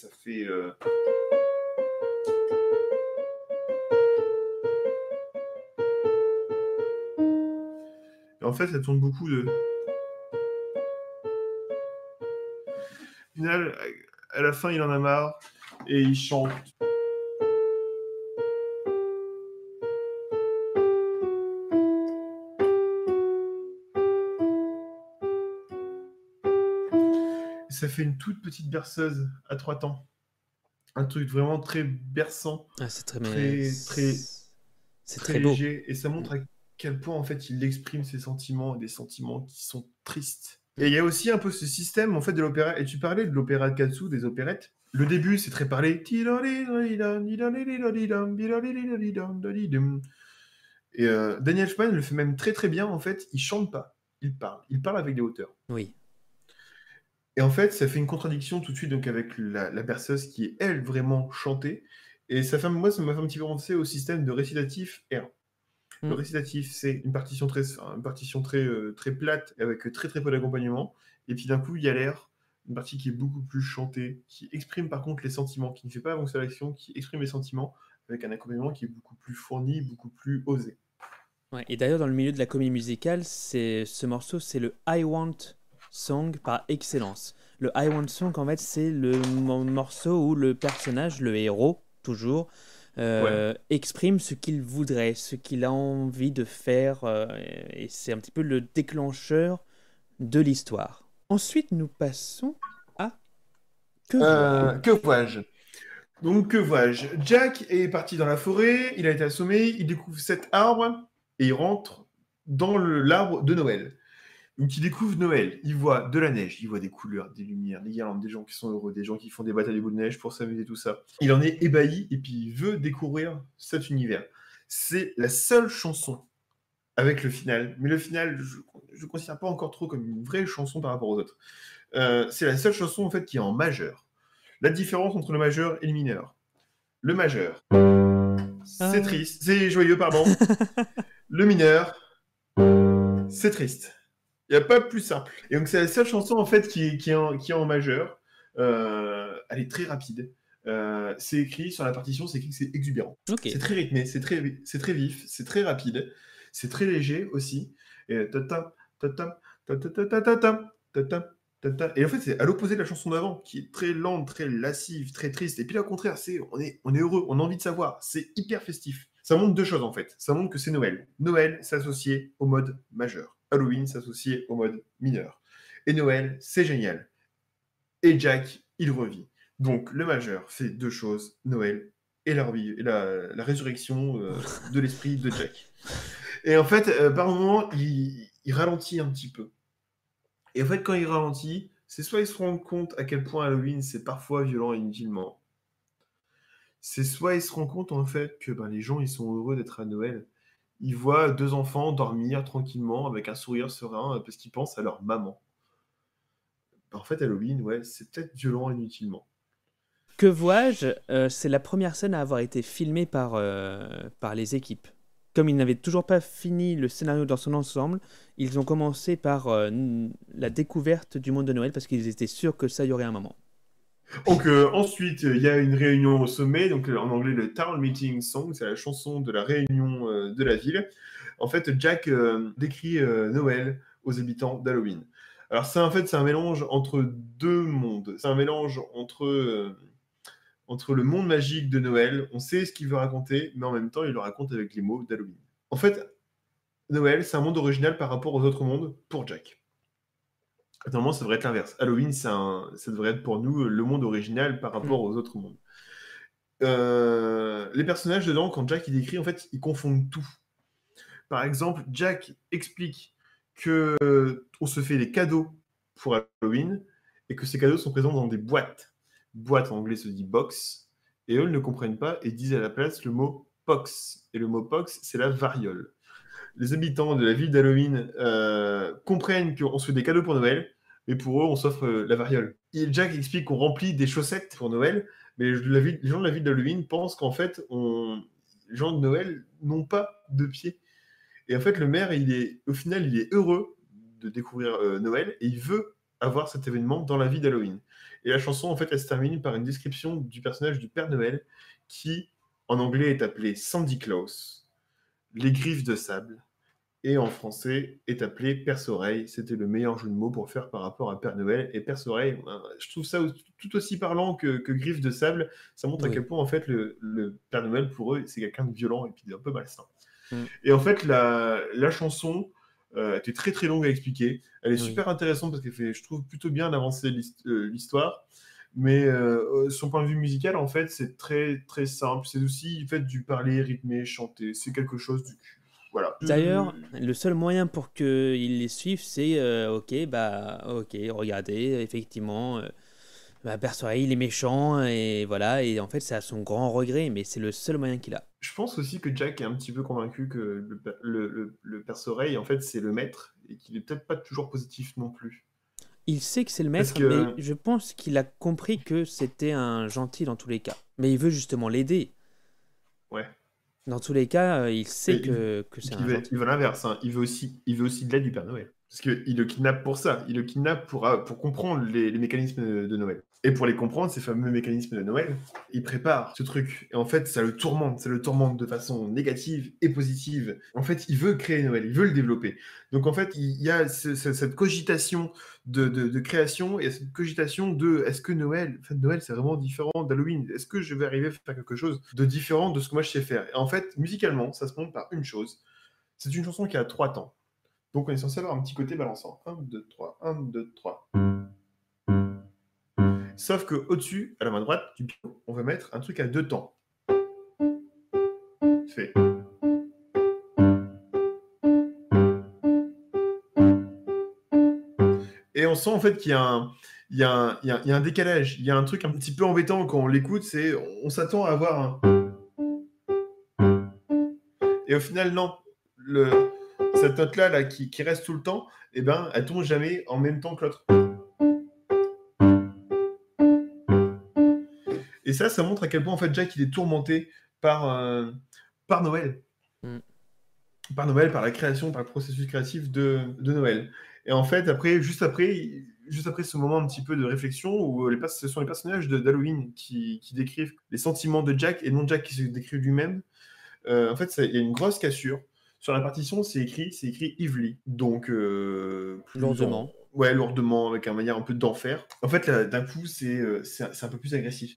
Et en fait, ça tourne beaucoup de. Au final, à la fin, il en a marre et il chante. Ça fait une toute petite berceuse à 3 temps. Un truc vraiment très berçant. Ah, c'est très léger. beau. Et ça montre à quel point, en fait, il exprime ses sentiments, des sentiments qui sont tristes. Et il y a aussi un peu ce système, en fait, de l'opéra. Et tu parlais de l'opéra de Katsu, des opérettes. Le début, c'est très parlé. Et Daniel Elfman le fait même très très bien, en fait. Il chante pas, il parle. Il parle avec des hauteurs. Oui. Et en fait, ça fait une contradiction tout de suite donc, avec la berceuse qui est, elle, vraiment chantée. Et ça m'a fait un petit peu penser au système de récitatif R. Le récitatif, c'est une partition très plate, avec très très peu d'accompagnement. Et puis d'un coup, il y a l'air, une partie qui est beaucoup plus chantée, qui exprime par contre les sentiments, qui ne fait pas avancer l'action, qui exprime les sentiments, avec un accompagnement qui est beaucoup plus fourni, beaucoup plus osé. Ouais, et d'ailleurs, dans le milieu de la comédie musicale, ce morceau, c'est le I Want Song par excellence. Le I Want Song, en fait, c'est le morceau où le personnage, le héros, toujours, exprime ce qu'il voudrait, ce qu'il a envie de faire, et c'est un petit peu le déclencheur de l'histoire. Ensuite, nous passons à Que vois-je Donc, que vois-je Jack est parti dans la forêt, il a été assommé, il découvre cet arbre, et il rentre dans l'arbre de Noël. Donc, il découvre Noël, il voit de la neige, il voit des couleurs, des lumières, des guirlandes, des gens qui sont heureux, des gens qui font des batailles de boules de neige pour s'amuser, tout ça. Il en est ébahi et puis il veut découvrir cet univers. C'est la seule chanson avec le final, mais le final, je ne considère pas encore trop comme une vraie chanson par rapport aux autres. C'est la seule chanson en fait qui est en majeur. La différence entre le majeur et le mineur. Le majeur, c'est triste, c'est joyeux, pardon. Le mineur, c'est triste. Il n'y a pas plus simple. Et donc, c'est la seule chanson, en fait, qui est en majeur. Elle est très rapide. C'est écrit sur la partition, c'est écrit que c'est exubérant. Okay. C'est très rythmé, c'est très vif, c'est très rapide. C'est très léger aussi. Et et en fait, c'est à l'opposé de la chanson d'avant, qui est très lente, très lascive, très triste. Et puis là, au contraire, on est heureux, on a envie de savoir. C'est hyper festif. Ça montre deux choses, en fait. Ça montre que c'est Noël. Noël s'associé au mode majeur. Halloween s'associait au mode mineur. Et Noël, c'est génial. Et Jack, il revit. Donc, le majeur fait deux choses, Noël et la résurrection de l'esprit de Jack. Et en fait, par moment, il ralentit un petit peu. Et en fait, quand il ralentit, c'est soit il se rend compte à quel point Halloween, c'est parfois violent inutilement. C'est soit il se rend compte, en fait, que les gens, ils sont heureux d'être à Noël. ils voient 2 enfants dormir tranquillement avec un sourire serein parce qu'ils pensent à leur maman. En fait, Halloween, ouais, c'est peut-être violent inutilement. Que vois-je? C'est la première scène à avoir été filmée par les équipes. Comme ils n'avaient toujours pas fini le scénario dans son ensemble, ils ont commencé par la découverte du monde de Noël parce qu'ils étaient sûrs que ça y aurait un moment. Donc ensuite, il y a une réunion au sommet, donc en anglais le Town Meeting Song, c'est la chanson de la réunion de la ville. En fait, Jack décrit Noël aux habitants d'Halloween. Alors c'est un mélange entre 2 mondes. C'est un mélange entre le monde magique de Noël, on sait ce qu'il veut raconter, mais en même temps, il le raconte avec les mots d'Halloween. En fait, Noël, c'est un monde original par rapport aux autres mondes pour Jack. Normalement, ça devrait être l'inverse. Halloween, ça devrait être pour nous le monde original par rapport aux autres mondes. Les personnages dedans, quand Jack il décrit, en fait, ils confondent tout. Par exemple, Jack explique que on se fait des cadeaux pour Halloween et que ces cadeaux sont présents dans des boîtes. Boîte en anglais se dit box, et eux ne comprennent pas et disent à la place le mot pox. Et le mot pox, c'est la variole. Les habitants de la ville d'Halloween comprennent qu'on se fait des cadeaux pour Noël, mais pour eux, on s'offre la variole. Et Jack explique qu'on remplit des chaussettes pour Noël, mais les gens de la ville d'Halloween pensent qu'en fait, les gens de Noël n'ont pas de pieds. Et en fait, le maire, au final, il est heureux de découvrir Noël, et il veut avoir cet événement dans la vie d'Halloween. Et la chanson, en fait, elle se termine par une description du personnage du Père Noël qui, en anglais, est appelé Sandy Claus, les griffes de sable, et en français, est appelé Perce-Oreille. C'était le meilleur jeu de mots pour faire par rapport à Père Noël. Et Perce-Oreille, je trouve ça tout aussi parlant que griffes de sable. Ça montre à quel point, en fait, le Père Noël, pour eux, c'est quelqu'un de violent et puis un peu malsain. Et en fait, la chanson était très très longue à expliquer. Elle est super intéressante parce qu'elle fait, je trouve, plutôt bien avancer l'histoire. Mais son point de vue musical, en fait, c'est très très simple. C'est aussi fait du parler rythmé, chanté. C'est quelque chose du cul. Voilà. D'ailleurs, le seul moyen pour qu'ils les suivent, c'est ok, regardez, effectivement, Perce-Oreille, il est méchant, et voilà, et en fait, c'est à son grand regret, mais c'est le seul moyen qu'il a. Je pense aussi que Jack est un petit peu convaincu que le Perce-Oreille, en fait, c'est le maître, et qu'il est peut-être pas toujours positif non plus. Il sait que c'est le maître, mais je pense qu'il a compris que c'était un gentil dans tous les cas. Mais il veut justement l'aider. Ouais. Dans tous les cas, il sait que c'est un gentil. Il veut l'inverse, hein. Il veut aussi de l'aide du Père Noël. Parce qu'il le kidnappe pour ça. Il le kidnappe pour comprendre les mécanismes de Noël. Et pour les comprendre, ces fameux mécanismes de Noël, il prépare ce truc. Et en fait, ça le tourmente. Ça le tourmente de façon négative et positive. En fait, il veut créer Noël. Il veut le développer. Donc, en fait, il y a cette cogitation de création et cette cogitation de est-ce que Noël, c'est vraiment différent d'Halloween? Est-ce que je vais arriver à faire quelque chose de différent de ce que moi je sais faire? Et en fait, musicalement, ça se montre par une chose. C'est une chanson qui a 3 temps. Donc, on est censé avoir un petit côté balançant. 1, 2, 3, 1, 2, 3. Sauf qu'au-dessus, à la main droite du piano, on va mettre un truc à 2 temps. Fait. Et on sent en fait qu'il y a un décalage. Il y a un truc un petit peu embêtant quand on l'écoute, c'est on s'attend à avoir un... Et au final, non. Cette note-là qui reste tout le temps, eh ben, elle tombe jamais en même temps que l'autre. Et ça montre à quel point en fait Jack il est tourmenté par Noël. Par Noël, par la création, par le processus créatif de Noël. Et en fait, juste après ce moment un petit peu de réflexion où ce sont les personnages d'Halloween qui décrivent les sentiments de Jack et non Jack qui se décrit lui-même. En fait, il y a une grosse cassure. Sur la partition, c'est écrit Evilly. Donc, lourdement. Ouais, lourdement, avec une manière un peu d'enfer. En fait, là, d'un coup, c'est un peu plus agressif.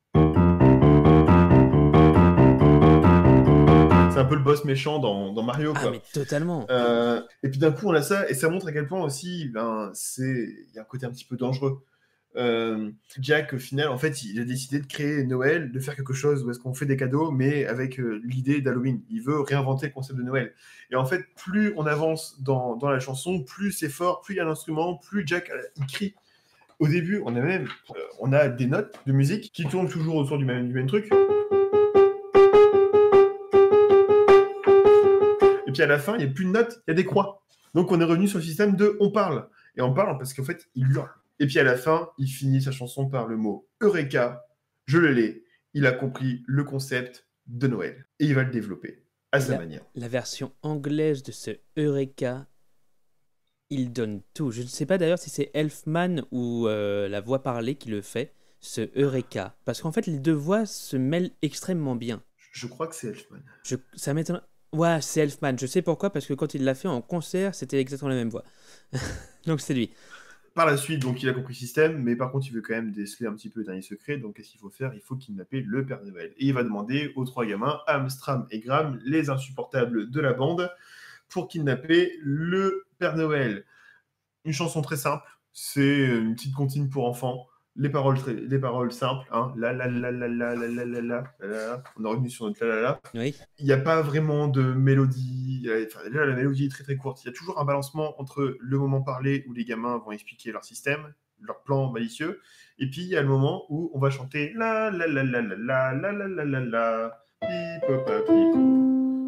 C'est un peu le boss méchant dans Mario, quoi. Ah, mais totalement. Et puis d'un coup, on a ça, et ça montre à quel point aussi, il y a un côté un petit peu dangereux. Jack, au final, en fait, il a décidé de créer Noël, de faire quelque chose où est-ce qu'on fait des cadeaux, mais avec l'idée d'Halloween. Il veut réinventer le concept de Noël. Et en fait, plus on avance dans la chanson, plus c'est fort, plus il y a l'instrument, plus Jack il crie. Au début, on a des notes de musique qui tournent toujours autour du même truc. Et puis à la fin, il n'y a plus de notes, il y a des croix. Donc on est revenu sur le système de on parle. Et on parle parce qu'en fait, il hurle. Et puis à la fin, il finit sa chanson par le mot Eureka, je le l'ai, il a compris le concept de Noël. Et il va le développer à sa manière. La version anglaise de ce Eureka, il donne tout. Je ne sais pas d'ailleurs si c'est Elfman ou la voix parlée qui le fait, ce Eureka. Parce qu'en fait, les deux voix se mêlent extrêmement bien. Je crois que c'est Elfman. Ça m'étonne. Ouais, c'est Elfman. Je sais pourquoi, parce que quand il l'a fait en concert, c'était exactement la même voix. Donc c'est lui. Par la suite, donc il a compris le système, mais par contre, il veut quand même déceler un petit peu le dernier secret. Donc, qu'est-ce qu'il faut faire? Il faut kidnapper le Père Noël. Et il va demander aux 3 gamins, Amstram et Graham, les insupportables de la bande, pour kidnapper le Père Noël. Une chanson très simple, c'est une petite comptine pour enfants. Les paroles simples, hein. La la la la la la la la la. On est revenu sur notre la la la. Oui. Il n'y a pas vraiment de mélodie. Enfin, là, la mélodie est très très courte. Il y a toujours un balancement entre le moment parlé où les gamins vont expliquer leur système, leur plan malicieux, et puis il y a le moment où on va chanter la la la la la la la la la la la pip.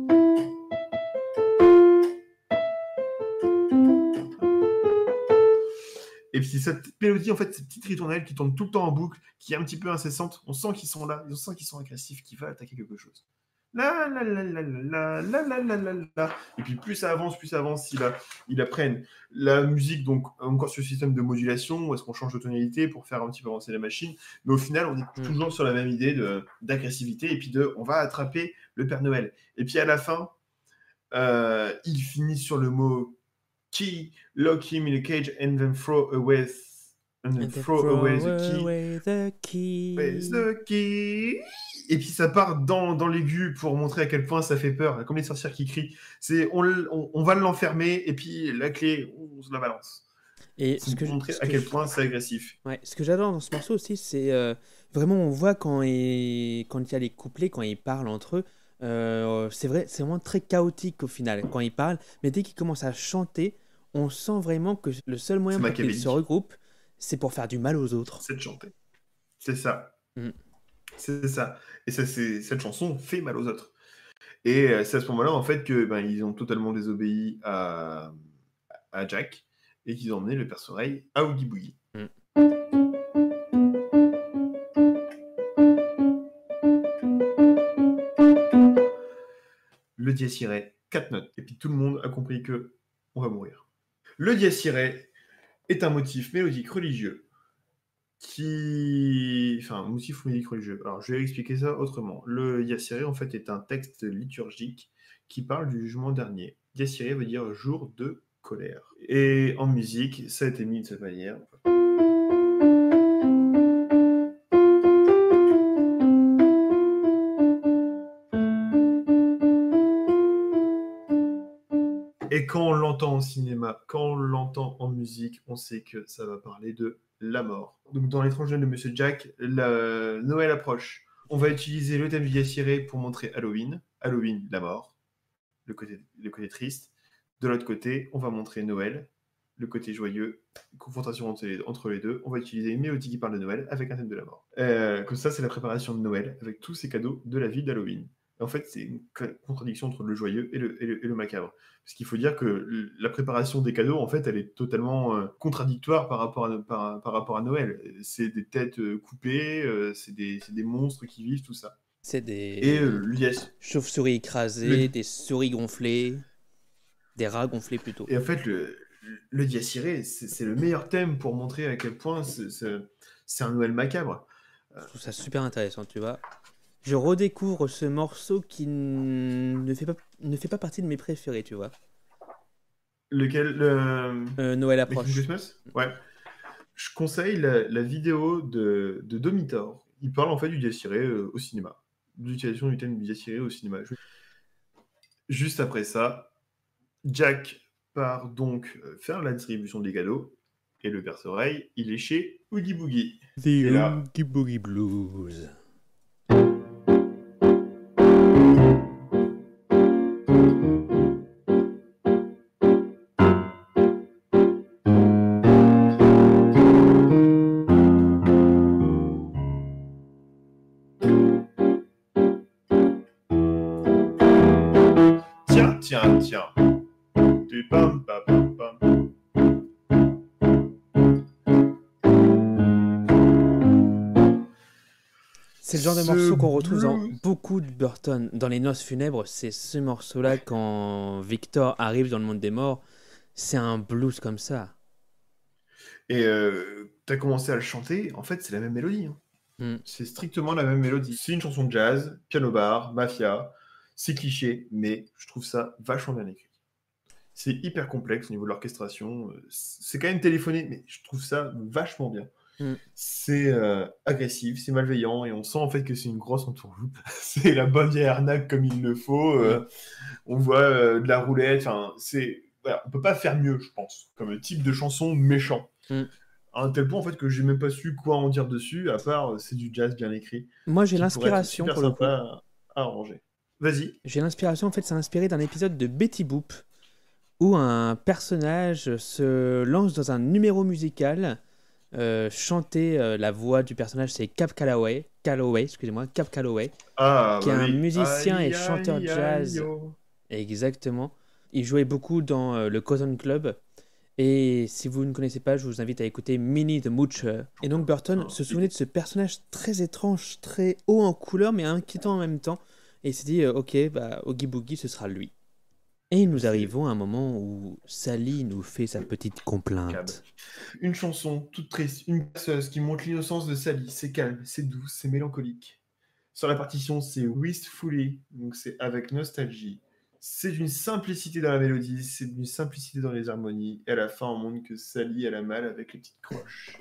Et puis cette mélodie, en fait, cette petite ritournelle qui tourne tout le temps en boucle, qui est un petit peu incessante, on sent qu'ils sont là, on sent qu'ils sont agressifs, qu'ils veulent attaquer quelque chose. La la la la la la la la la la. Et puis plus ça avance, ils apprennent la musique, donc encore sur le système de modulation, où est-ce qu'on change de tonalité pour faire un petit peu avancer la machine. Mais au final, on est toujours sur la même idée d'agressivité, et puis on va attraper le Père Noël. Et puis à la fin, il finit sur le mot key, lock him in a cage and then throw away the key. Et puis ça part dans l'aigu pour montrer à quel point ça fait peur, comme les sorcières qui crient. On va l'enfermer et puis la clé, on se la balance. Et pour montrer à quel point c'est agressif. Ouais, ce que j'adore dans ce morceau aussi, c'est vraiment on voit quand il y a les couplets, quand ils parlent entre eux, c'est vraiment très chaotique au final quand ils parlent, mais dès qu'ils commencent à chanter, on sent vraiment que le seul moyen pour qu'ils se regroupent, c'est pour faire du mal aux autres. C'est de chanter. C'est ça. C'est ça. Et cette chanson fait mal aux autres. Et c'est à ce moment-là, en fait, ils ont totalement désobéi à Jack et qu'ils ont emmené le Père Soleil à Oogie Boogie. Le dièse irae, 4 notes. Et puis tout le monde a compris que on va mourir. Le dièse irae est un motif mélodique religieux un motif mélodique religieux. Alors, je vais expliquer ça autrement. Le dièse irae, en fait, est un texte liturgique qui parle du jugement dernier. Dièse irae veut dire jour de colère. Et en musique, ça a été mis de cette manière. Et quand on l'entend au cinéma, quand on l'entend en musique, on sait que ça va parler de la mort. Donc dans L'étrange Noël de Monsieur Jack, Noël approche. On va utiliser le thème du dièse irae pour montrer Halloween. Halloween, la mort, le côté triste. De l'autre côté, on va montrer Noël, le côté joyeux, confrontation entre les deux. On va utiliser une mélodie qui parle de Noël avec un thème de la mort. Comme ça, c'est la préparation de Noël avec tous ces cadeaux de la vie d'Halloween. En fait, c'est une contradiction entre le joyeux et le macabre. Parce qu'il faut dire que la préparation des cadeaux, en fait, elle est totalement contradictoire par rapport à Noël. C'est des têtes coupées, c'est des monstres qui vivent, tout ça. C'est des chauves-souris écrasées, des souris gonflées, des rats gonflés plutôt. Et en fait, le dièse irae, c'est le meilleur thème pour montrer à quel point c'est un Noël macabre. Je trouve ça super intéressant, tu vois. Je redécouvre ce morceau qui ne fait pas partie de mes préférés, tu vois. Lequel Noël approche. Christmas ? Ouais. Je conseille la vidéo de Domitor. Il parle en fait du dièse irae au cinéma. De l'utilisation du thème du dièse irae au cinéma. Juste après ça, Jack part donc faire la distribution des cadeaux. Et le Père Soleil, il est chez Oogie Boogie. The Oogie Boogie Blues. Tiens, tiens. Pam, pam, pam, pam. C'est le genre de morceau qu'on retrouve dans beaucoup de Burton. Dans Les Noces funèbres, c'est ce morceau-là quand Victor arrive dans le monde des morts. C'est un blues comme ça. Et t'as commencé à le chanter, en fait, c'est la même mélodie. C'est strictement la même mélodie. C'est une chanson de jazz, piano-bar, mafia. C'est cliché, mais je trouve ça vachement bien écrit. C'est hyper complexe au niveau de l'orchestration. C'est quand même téléphoné, mais je trouve ça vachement bien. C'est agressif, c'est malveillant, et on sent en fait que c'est une grosse entourloupe. C'est la bonne vieille arnaque comme il le faut. On voit de la roulette. Voilà, on peut pas faire mieux, je pense, comme type de chanson méchant. À un tel point en fait que j'ai même pas su quoi en dire dessus, à part c'est du jazz bien écrit. Moi j'ai l'inspiration pour le coup. À arranger. Vas-y. J'ai l'inspiration, en fait, c'est inspiré d'un épisode de Betty Boop où un personnage se lance dans un numéro musical. Chanter la voix du personnage, c'est Cab Calloway, qui est un musicien et chanteur jazz. Exactement. Il jouait beaucoup dans le Cotton Club. Et si vous ne connaissez pas, je vous invite à écouter Minnie the Moocher. Et donc Burton se souvenait de ce personnage très étrange, très haut en couleur, mais inquiétant en même temps. Et il s'est dit, ok, Oogie Boogie, ce sera lui. Et nous arrivons à un moment où Sally nous fait sa petite complainte. Une chanson toute triste, une berceuse qui montre l'innocence de Sally. C'est calme, c'est doux, c'est mélancolique. Sur la partition, c'est Wistfully, donc c'est avec nostalgie. C'est d'une simplicité dans la mélodie, c'est d'une simplicité dans les harmonies. Et à la fin, on montre que Sally, elle a mal avec les petites croches.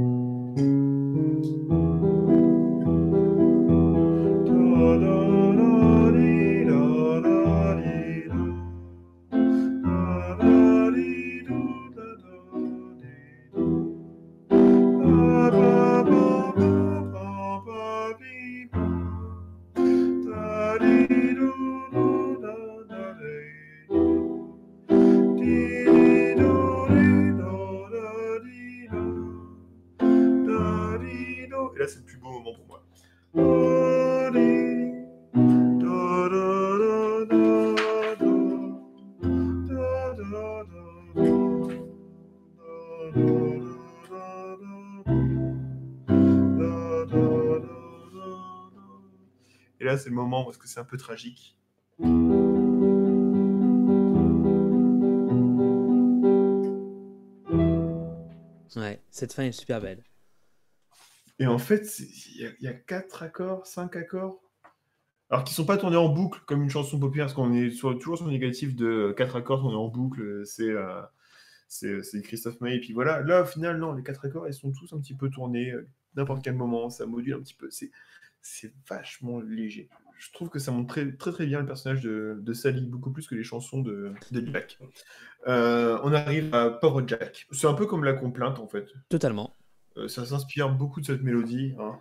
Et là, c'est le plus beau moment pour moi. Et là, c'est le moment parce que c'est un peu tragique. Ouais, cette fin est super belle. Et en fait, il y a 4 accords, 5 accords, alors qui sont pas tournés en boucle comme une chanson populaire, parce qu'on est toujours sur le négatif de 4 accords tournés en boucle, c'est Christophe Maé, et puis voilà. Là, au final, non, les 4 accords, ils sont tous un petit peu tournés, n'importe quel moment, ça module un petit peu, c'est vachement léger. Je trouve que ça montre très, très, très bien le personnage de Sally, beaucoup plus que les chansons de Jack. On arrive à Pauvre Jack. C'est un peu comme la complainte, en fait. Totalement. Ça s'inspire beaucoup de cette mélodie. Hein.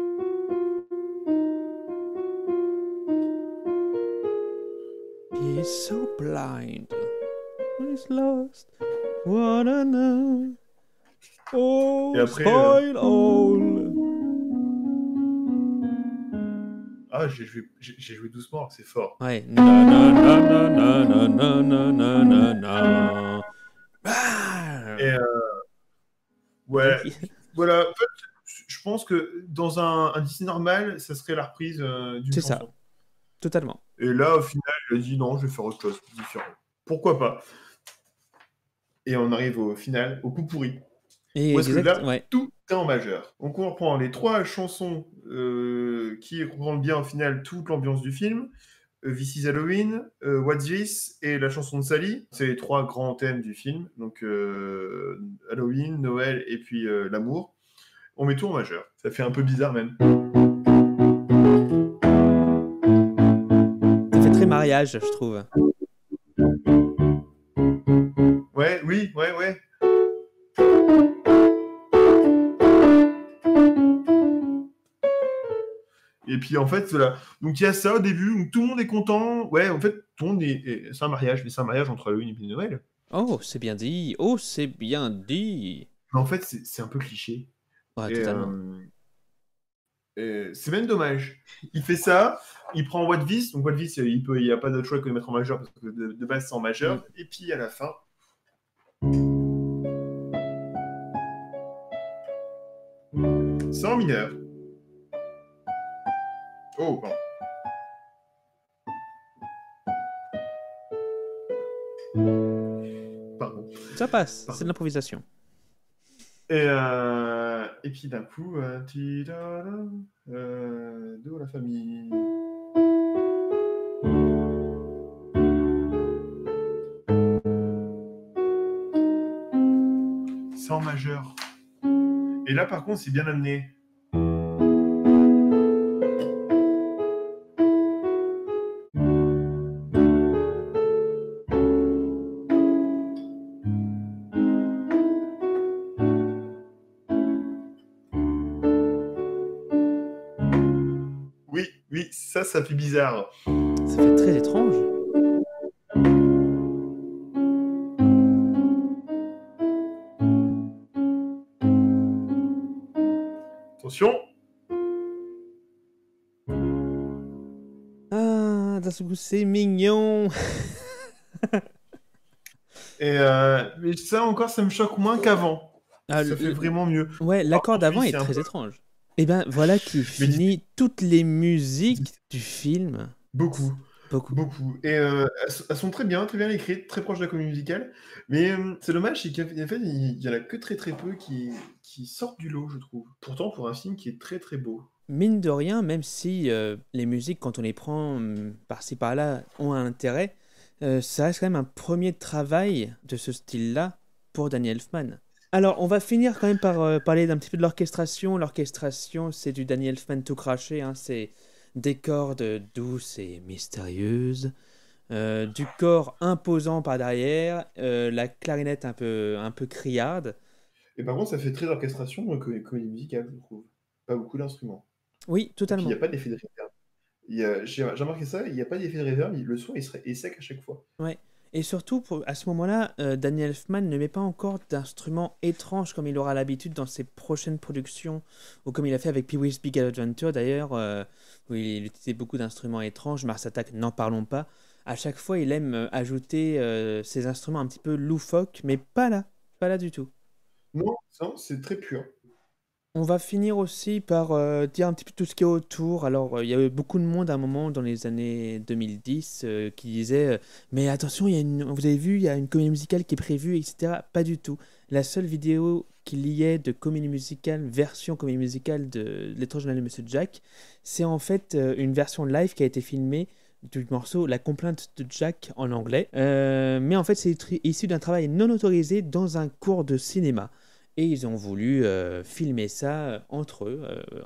He's so blind. He's lost. What I know. Oh, et après, spoil all. Ah, j'ai joué doucement, c'est fort. Ouais. Na na na na na na na na na na. Et ouais. Voilà. En fait, je pense que dans un Disney normal, ça serait la reprise d'une chanson. C'est ça. Totalement. Et là, au final, il a dit non, je vais faire autre chose, différent. Pourquoi pas? Et on arrive au final, au coup pourri. Et parce que là, tout est en majeur. Donc on reprend les 3 chansons qui rendent bien au final toute l'ambiance du film. This is Halloween, What's This et la chanson de Sally. C'est les 3 grands thèmes du film. Donc Halloween, Noël et puis l'amour. On met tout en majeur. Ça fait un peu bizarre même. Ça fait très mariage, je trouve. Ouais. Et puis en fait, voilà. Donc il y a ça au début, où tout le monde est content. Ouais, en fait, tout le monde c'est un mariage, mais c'est un mariage entre Halloween et puis Noël. Oh, c'est bien dit. Oh, c'est bien dit. Mais en fait, c'est un peu cliché. Ouais, totalement. C'est même dommage. Il fait ça, il prend Wadvis, donc Wadvis, il n'y a pas d'autre choix que de mettre en majeur, parce que de base, c'est en majeur. Et puis, à la fin... c'est en mineur. Oh, pardon. Pardon. Ça passe, c'est de l'improvisation. Et puis d'un coup, de la famille. C'est en majeur. Et là, par contre, c'est bien amené. Oui, ça fait bizarre. Ça fait très étrange. Attention. Ah, d'un seul coup, c'est mignon. Mais ça encore, ça me choque moins qu'avant. Ça fait vraiment mieux. Ouais, l'accord d'avant est très étrange. Et ben voilà qui finit toutes les musiques du film. Beaucoup. Et elles sont très bien écrites, très proches de la comédie musicale. Mais c'est dommage, c'est qu'en fait, il y en a que très peu qui sortent du lot, je trouve. Pourtant, pour un film qui est très très beau. Mine de rien, même si les musiques, quand on les prend par-ci par-là, ont un intérêt, ça reste quand même un premier travail de ce style-là pour Danny Elfman. Alors, on va finir quand même par parler d'un petit peu de l'orchestration. L'orchestration, c'est du Danny Elfman tout craché, hein. C'est des cordes douces et mystérieuses, du corps imposant par derrière, la clarinette un peu criarde. Et par contre, ça fait très orchestration comédie musicale, je trouve. Pas beaucoup d'instruments. Oui, totalement. Il n'y a pas d'effet de reverb. J'ai remarqué ça, il n'y a pas d'effet de reverb, le son est sec à chaque fois. Ouais. Et surtout, à ce moment-là, Danny Elfman ne met pas encore d'instruments étranges comme il aura l'habitude dans ses prochaines productions, ou comme il a fait avec Pee-wee's Big Adventure d'ailleurs, où il utilisait beaucoup d'instruments étranges. Mars Attack, n'en parlons pas. À chaque fois, il aime ajouter ces instruments un petit peu loufoques, mais pas là du tout. Non, c'est très pur. On va finir aussi par dire un petit peu tout ce qui est autour. Alors, il y avait beaucoup de monde à un moment dans les années 2010 qui disait mais attention, vous avez vu, il y a une comédie musicale qui est prévue, etc. Pas du tout. La seule vidéo qu'il y ait de comédie musicale, version comédie musicale de L'étrange Noël de Monsieur Jack, c'est en fait une version live qui a été filmée du morceau La complainte de Jack en anglais. Mais en fait, c'est issu d'un travail non autorisé dans un cours de cinéma. Et ils ont voulu filmer ça entre eux.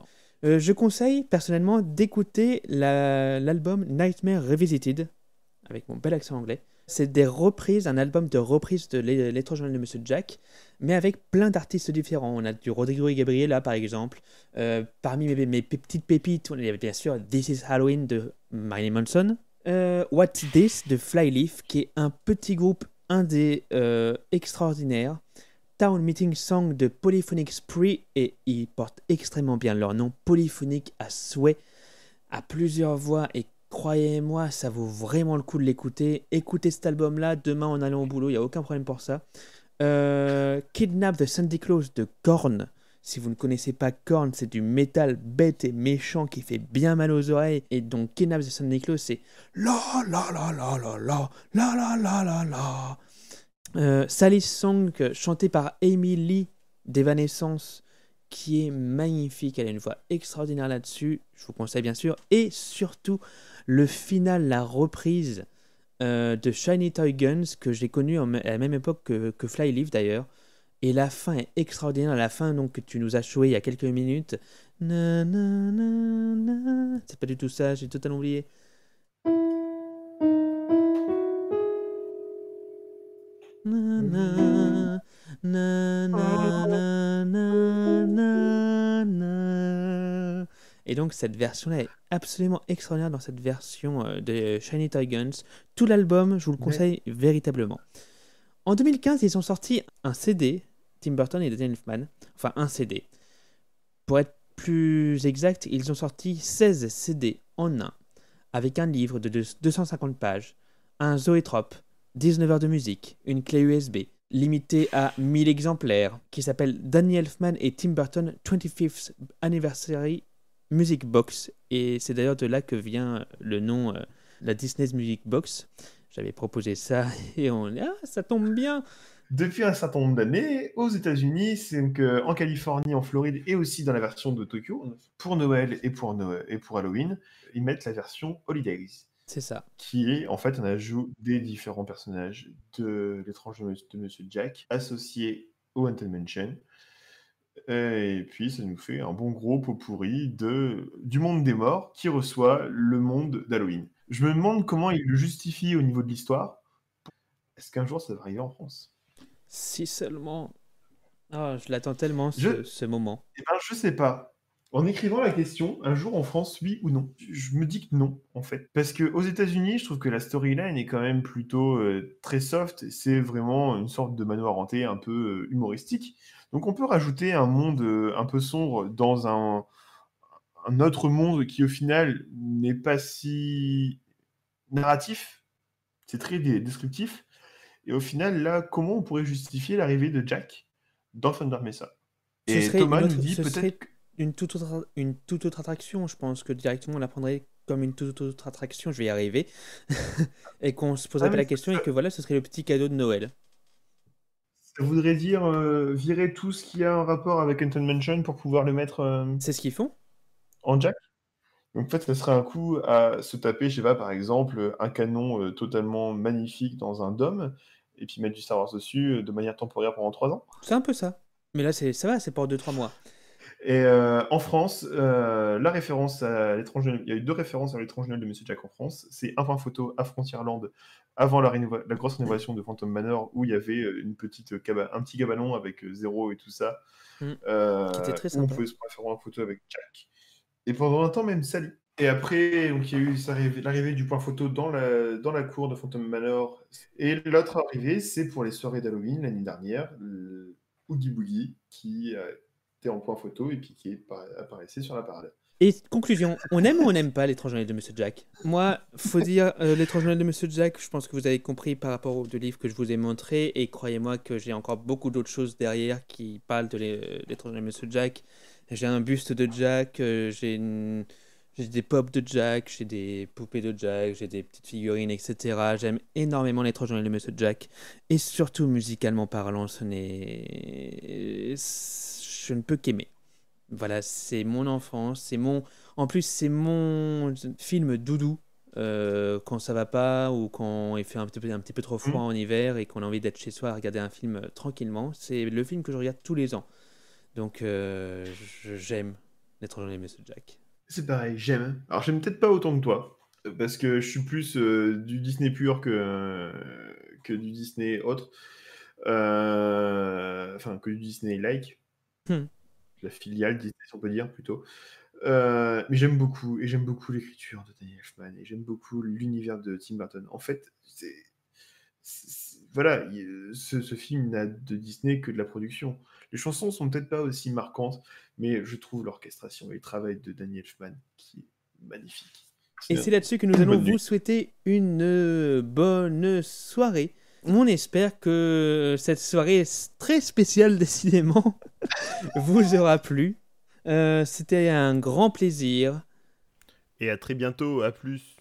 Je conseille personnellement d'écouter l'album Nightmare Revisited, avec mon bel accent anglais. C'est des reprises, un album de reprises de L'étrange Noël de Monsieur Jack, mais avec plein d'artistes différents. On a du Rodrigo y Gabriela par exemple. Parmi mes petites pépites, il y avait bien sûr This is Halloween de Marilyn Manson. What's This de Flyleaf, qui est un petit groupe indé extraordinaire. Town Meeting Song de Polyphonic Spree, et ils portent extrêmement bien leur nom, polyphonique à souhait, à plusieurs voix, et croyez-moi, ça vaut vraiment le coup de l'écouter. Écoutez cet album-là demain en allant au boulot, il n'y a aucun problème pour ça. Kidnap the Sandy Claus de Korn. Si vous ne connaissez pas Korn, c'est du métal bête et méchant qui fait bien mal aux oreilles. Et donc Kidnap the Sandy Claus, c'est la la la la la la la la la la la. Sally's Song, chanté par Amy Lee d'Evanescence, qui est magnifique. Elle a une voix extraordinaire là-dessus. Je vous conseille bien sûr. Et surtout, le final, la reprise de Shiny Toy Guns, que j'ai connu à la même époque que Flyleaf d'ailleurs. Et la fin est extraordinaire. La fin donc, que tu nous as joué il y a quelques minutes. Na, na, na, na. C'est pas du tout ça, j'ai totalement oublié. Na, na, na, na, na, na, na. Et donc cette version-là est absolument extraordinaire dans cette version de Shiny Toy Guns. Tout l'album, je vous le conseille véritablement. En 2015, ils ont sorti un CD, Tim Burton et Danny Elfman. Enfin, un CD. Pour être plus exact, ils ont sorti 16 CD en un, avec un livre de 250 pages, un zoétrope, 19 heures de musique, une clé USB, limitée à 1000 exemplaires, qui s'appelle Danny Elfman et Tim Burton 25th Anniversary Music Box. Et c'est d'ailleurs de là que vient le nom, la Disney's Music Box. J'avais proposé ça et ça tombe bien. Depuis un certain nombre d'années, aux États-Unis, c'est qu'en Californie, en Floride et aussi dans la version de Tokyo, pour Noël et pour Halloween, ils mettent la version Holidays. C'est ça. Qui est en fait un ajout des différents personnages de l'étrange de Monsieur Jack associés au Haunted Mansion. Et puis ça nous fait un bon gros pot pourri du monde des morts qui reçoit le monde d'Halloween. Je me demande comment il le justifie au niveau de l'histoire. Est-ce qu'un jour ça va arriver en France ? Si seulement. Oh, je l'attends tellement ce moment. Eh ben, je sais pas. En écrivant la question, un jour en France, oui ou non ? Je me dis que non, en fait. Parce qu'aux États-Unis, je trouve que la storyline est quand même plutôt très soft. C'est vraiment une sorte de manoir hanté un peu humoristique. Donc on peut rajouter un monde un peu sombre dans un autre monde qui, au final, n'est pas si narratif. C'est très descriptif. Et au final, là, comment on pourrait justifier l'arrivée de Jack dans Thunder Mesa ? Et Thomas nous dit peut-être... Une toute autre attraction, je pense que directement on la prendrait comme une toute autre attraction, je vais y arriver, et qu'on se poserait pas la question et que voilà, ce serait le petit cadeau de Noël. Ça voudrait dire virer tout ce qui a un rapport avec Haunted Mansion pour pouvoir le mettre... C'est ce qu'ils font. En Jack. Donc en fait, ça serait un coup à se taper, je sais pas, par exemple, un canon totalement magnifique dans un dôme, et puis mettre du Star Wars dessus de manière temporaire pendant 3 ans. C'est un peu ça. Mais là, ça va, c'est pour 2-3 mois. Et en France, la référence à l'étrange Noël, il y a eu 2 références à l'étrange Noël de Monsieur Jack en France. C'est un point photo à Frontierland avant la grosse rénovation de Phantom Manor où il y avait un petit cabanon avec Zéro et tout ça. Qui était très sympa. Où on pouvait se faire une photo avec Jack. Et pendant un temps même Sally. Et après, donc, il y a eu l'arrivée du point photo dans la cour de Phantom Manor. Et l'autre arrivée, c'est pour les soirées d'Halloween l'année dernière, Oogie Boogie qui en point photo et puis qui apparaissait sur la parade. Et conclusion, on aime ou on n'aime pas l'étrange Noël de Monsieur Jack ? Moi, faut dire, l'étrange Noël de Monsieur Jack, je pense que vous avez compris par rapport aux 2 livres que je vous ai montrés, et croyez-moi que j'ai encore beaucoup d'autres choses derrière qui parlent de l'étrange Noël de Monsieur Jack. J'ai un buste de Jack, j'ai des pops de Jack, j'ai des poupées de Jack, j'ai des petites figurines, etc. J'aime énormément l'étrange Noël de Monsieur Jack, et surtout musicalement parlant, je ne peux qu'aimer. Voilà, c'est mon enfance, en plus c'est mon film doudou quand ça va pas ou quand il fait un petit peu trop froid en hiver et qu'on a envie d'être chez soi à regarder un film tranquillement. C'est le film que je regarde tous les ans. Donc j'aime l'étrange Noël de Monsieur Jack. C'est pareil, j'aime. Alors j'aime peut-être pas autant que toi parce que je suis plus du Disney pur que du Disney autre. Enfin, que du Disney-like. La filiale Disney, si on peut dire, plutôt. Mais j'aime beaucoup l'écriture de Danny Elfman, et j'aime beaucoup l'univers de Tim Burton. En fait, voilà, ce film n'a de Disney que de la production. Les chansons sont peut-être pas aussi marquantes, mais je trouve l'orchestration et le travail de Danny Elfman qui est magnifique. Et c'est là-dessus que nous allons vous souhaiter une bonne soirée. On espère que cette soirée très spéciale, décidément, vous aura plu. C'était un grand plaisir. Et à très bientôt, à plus.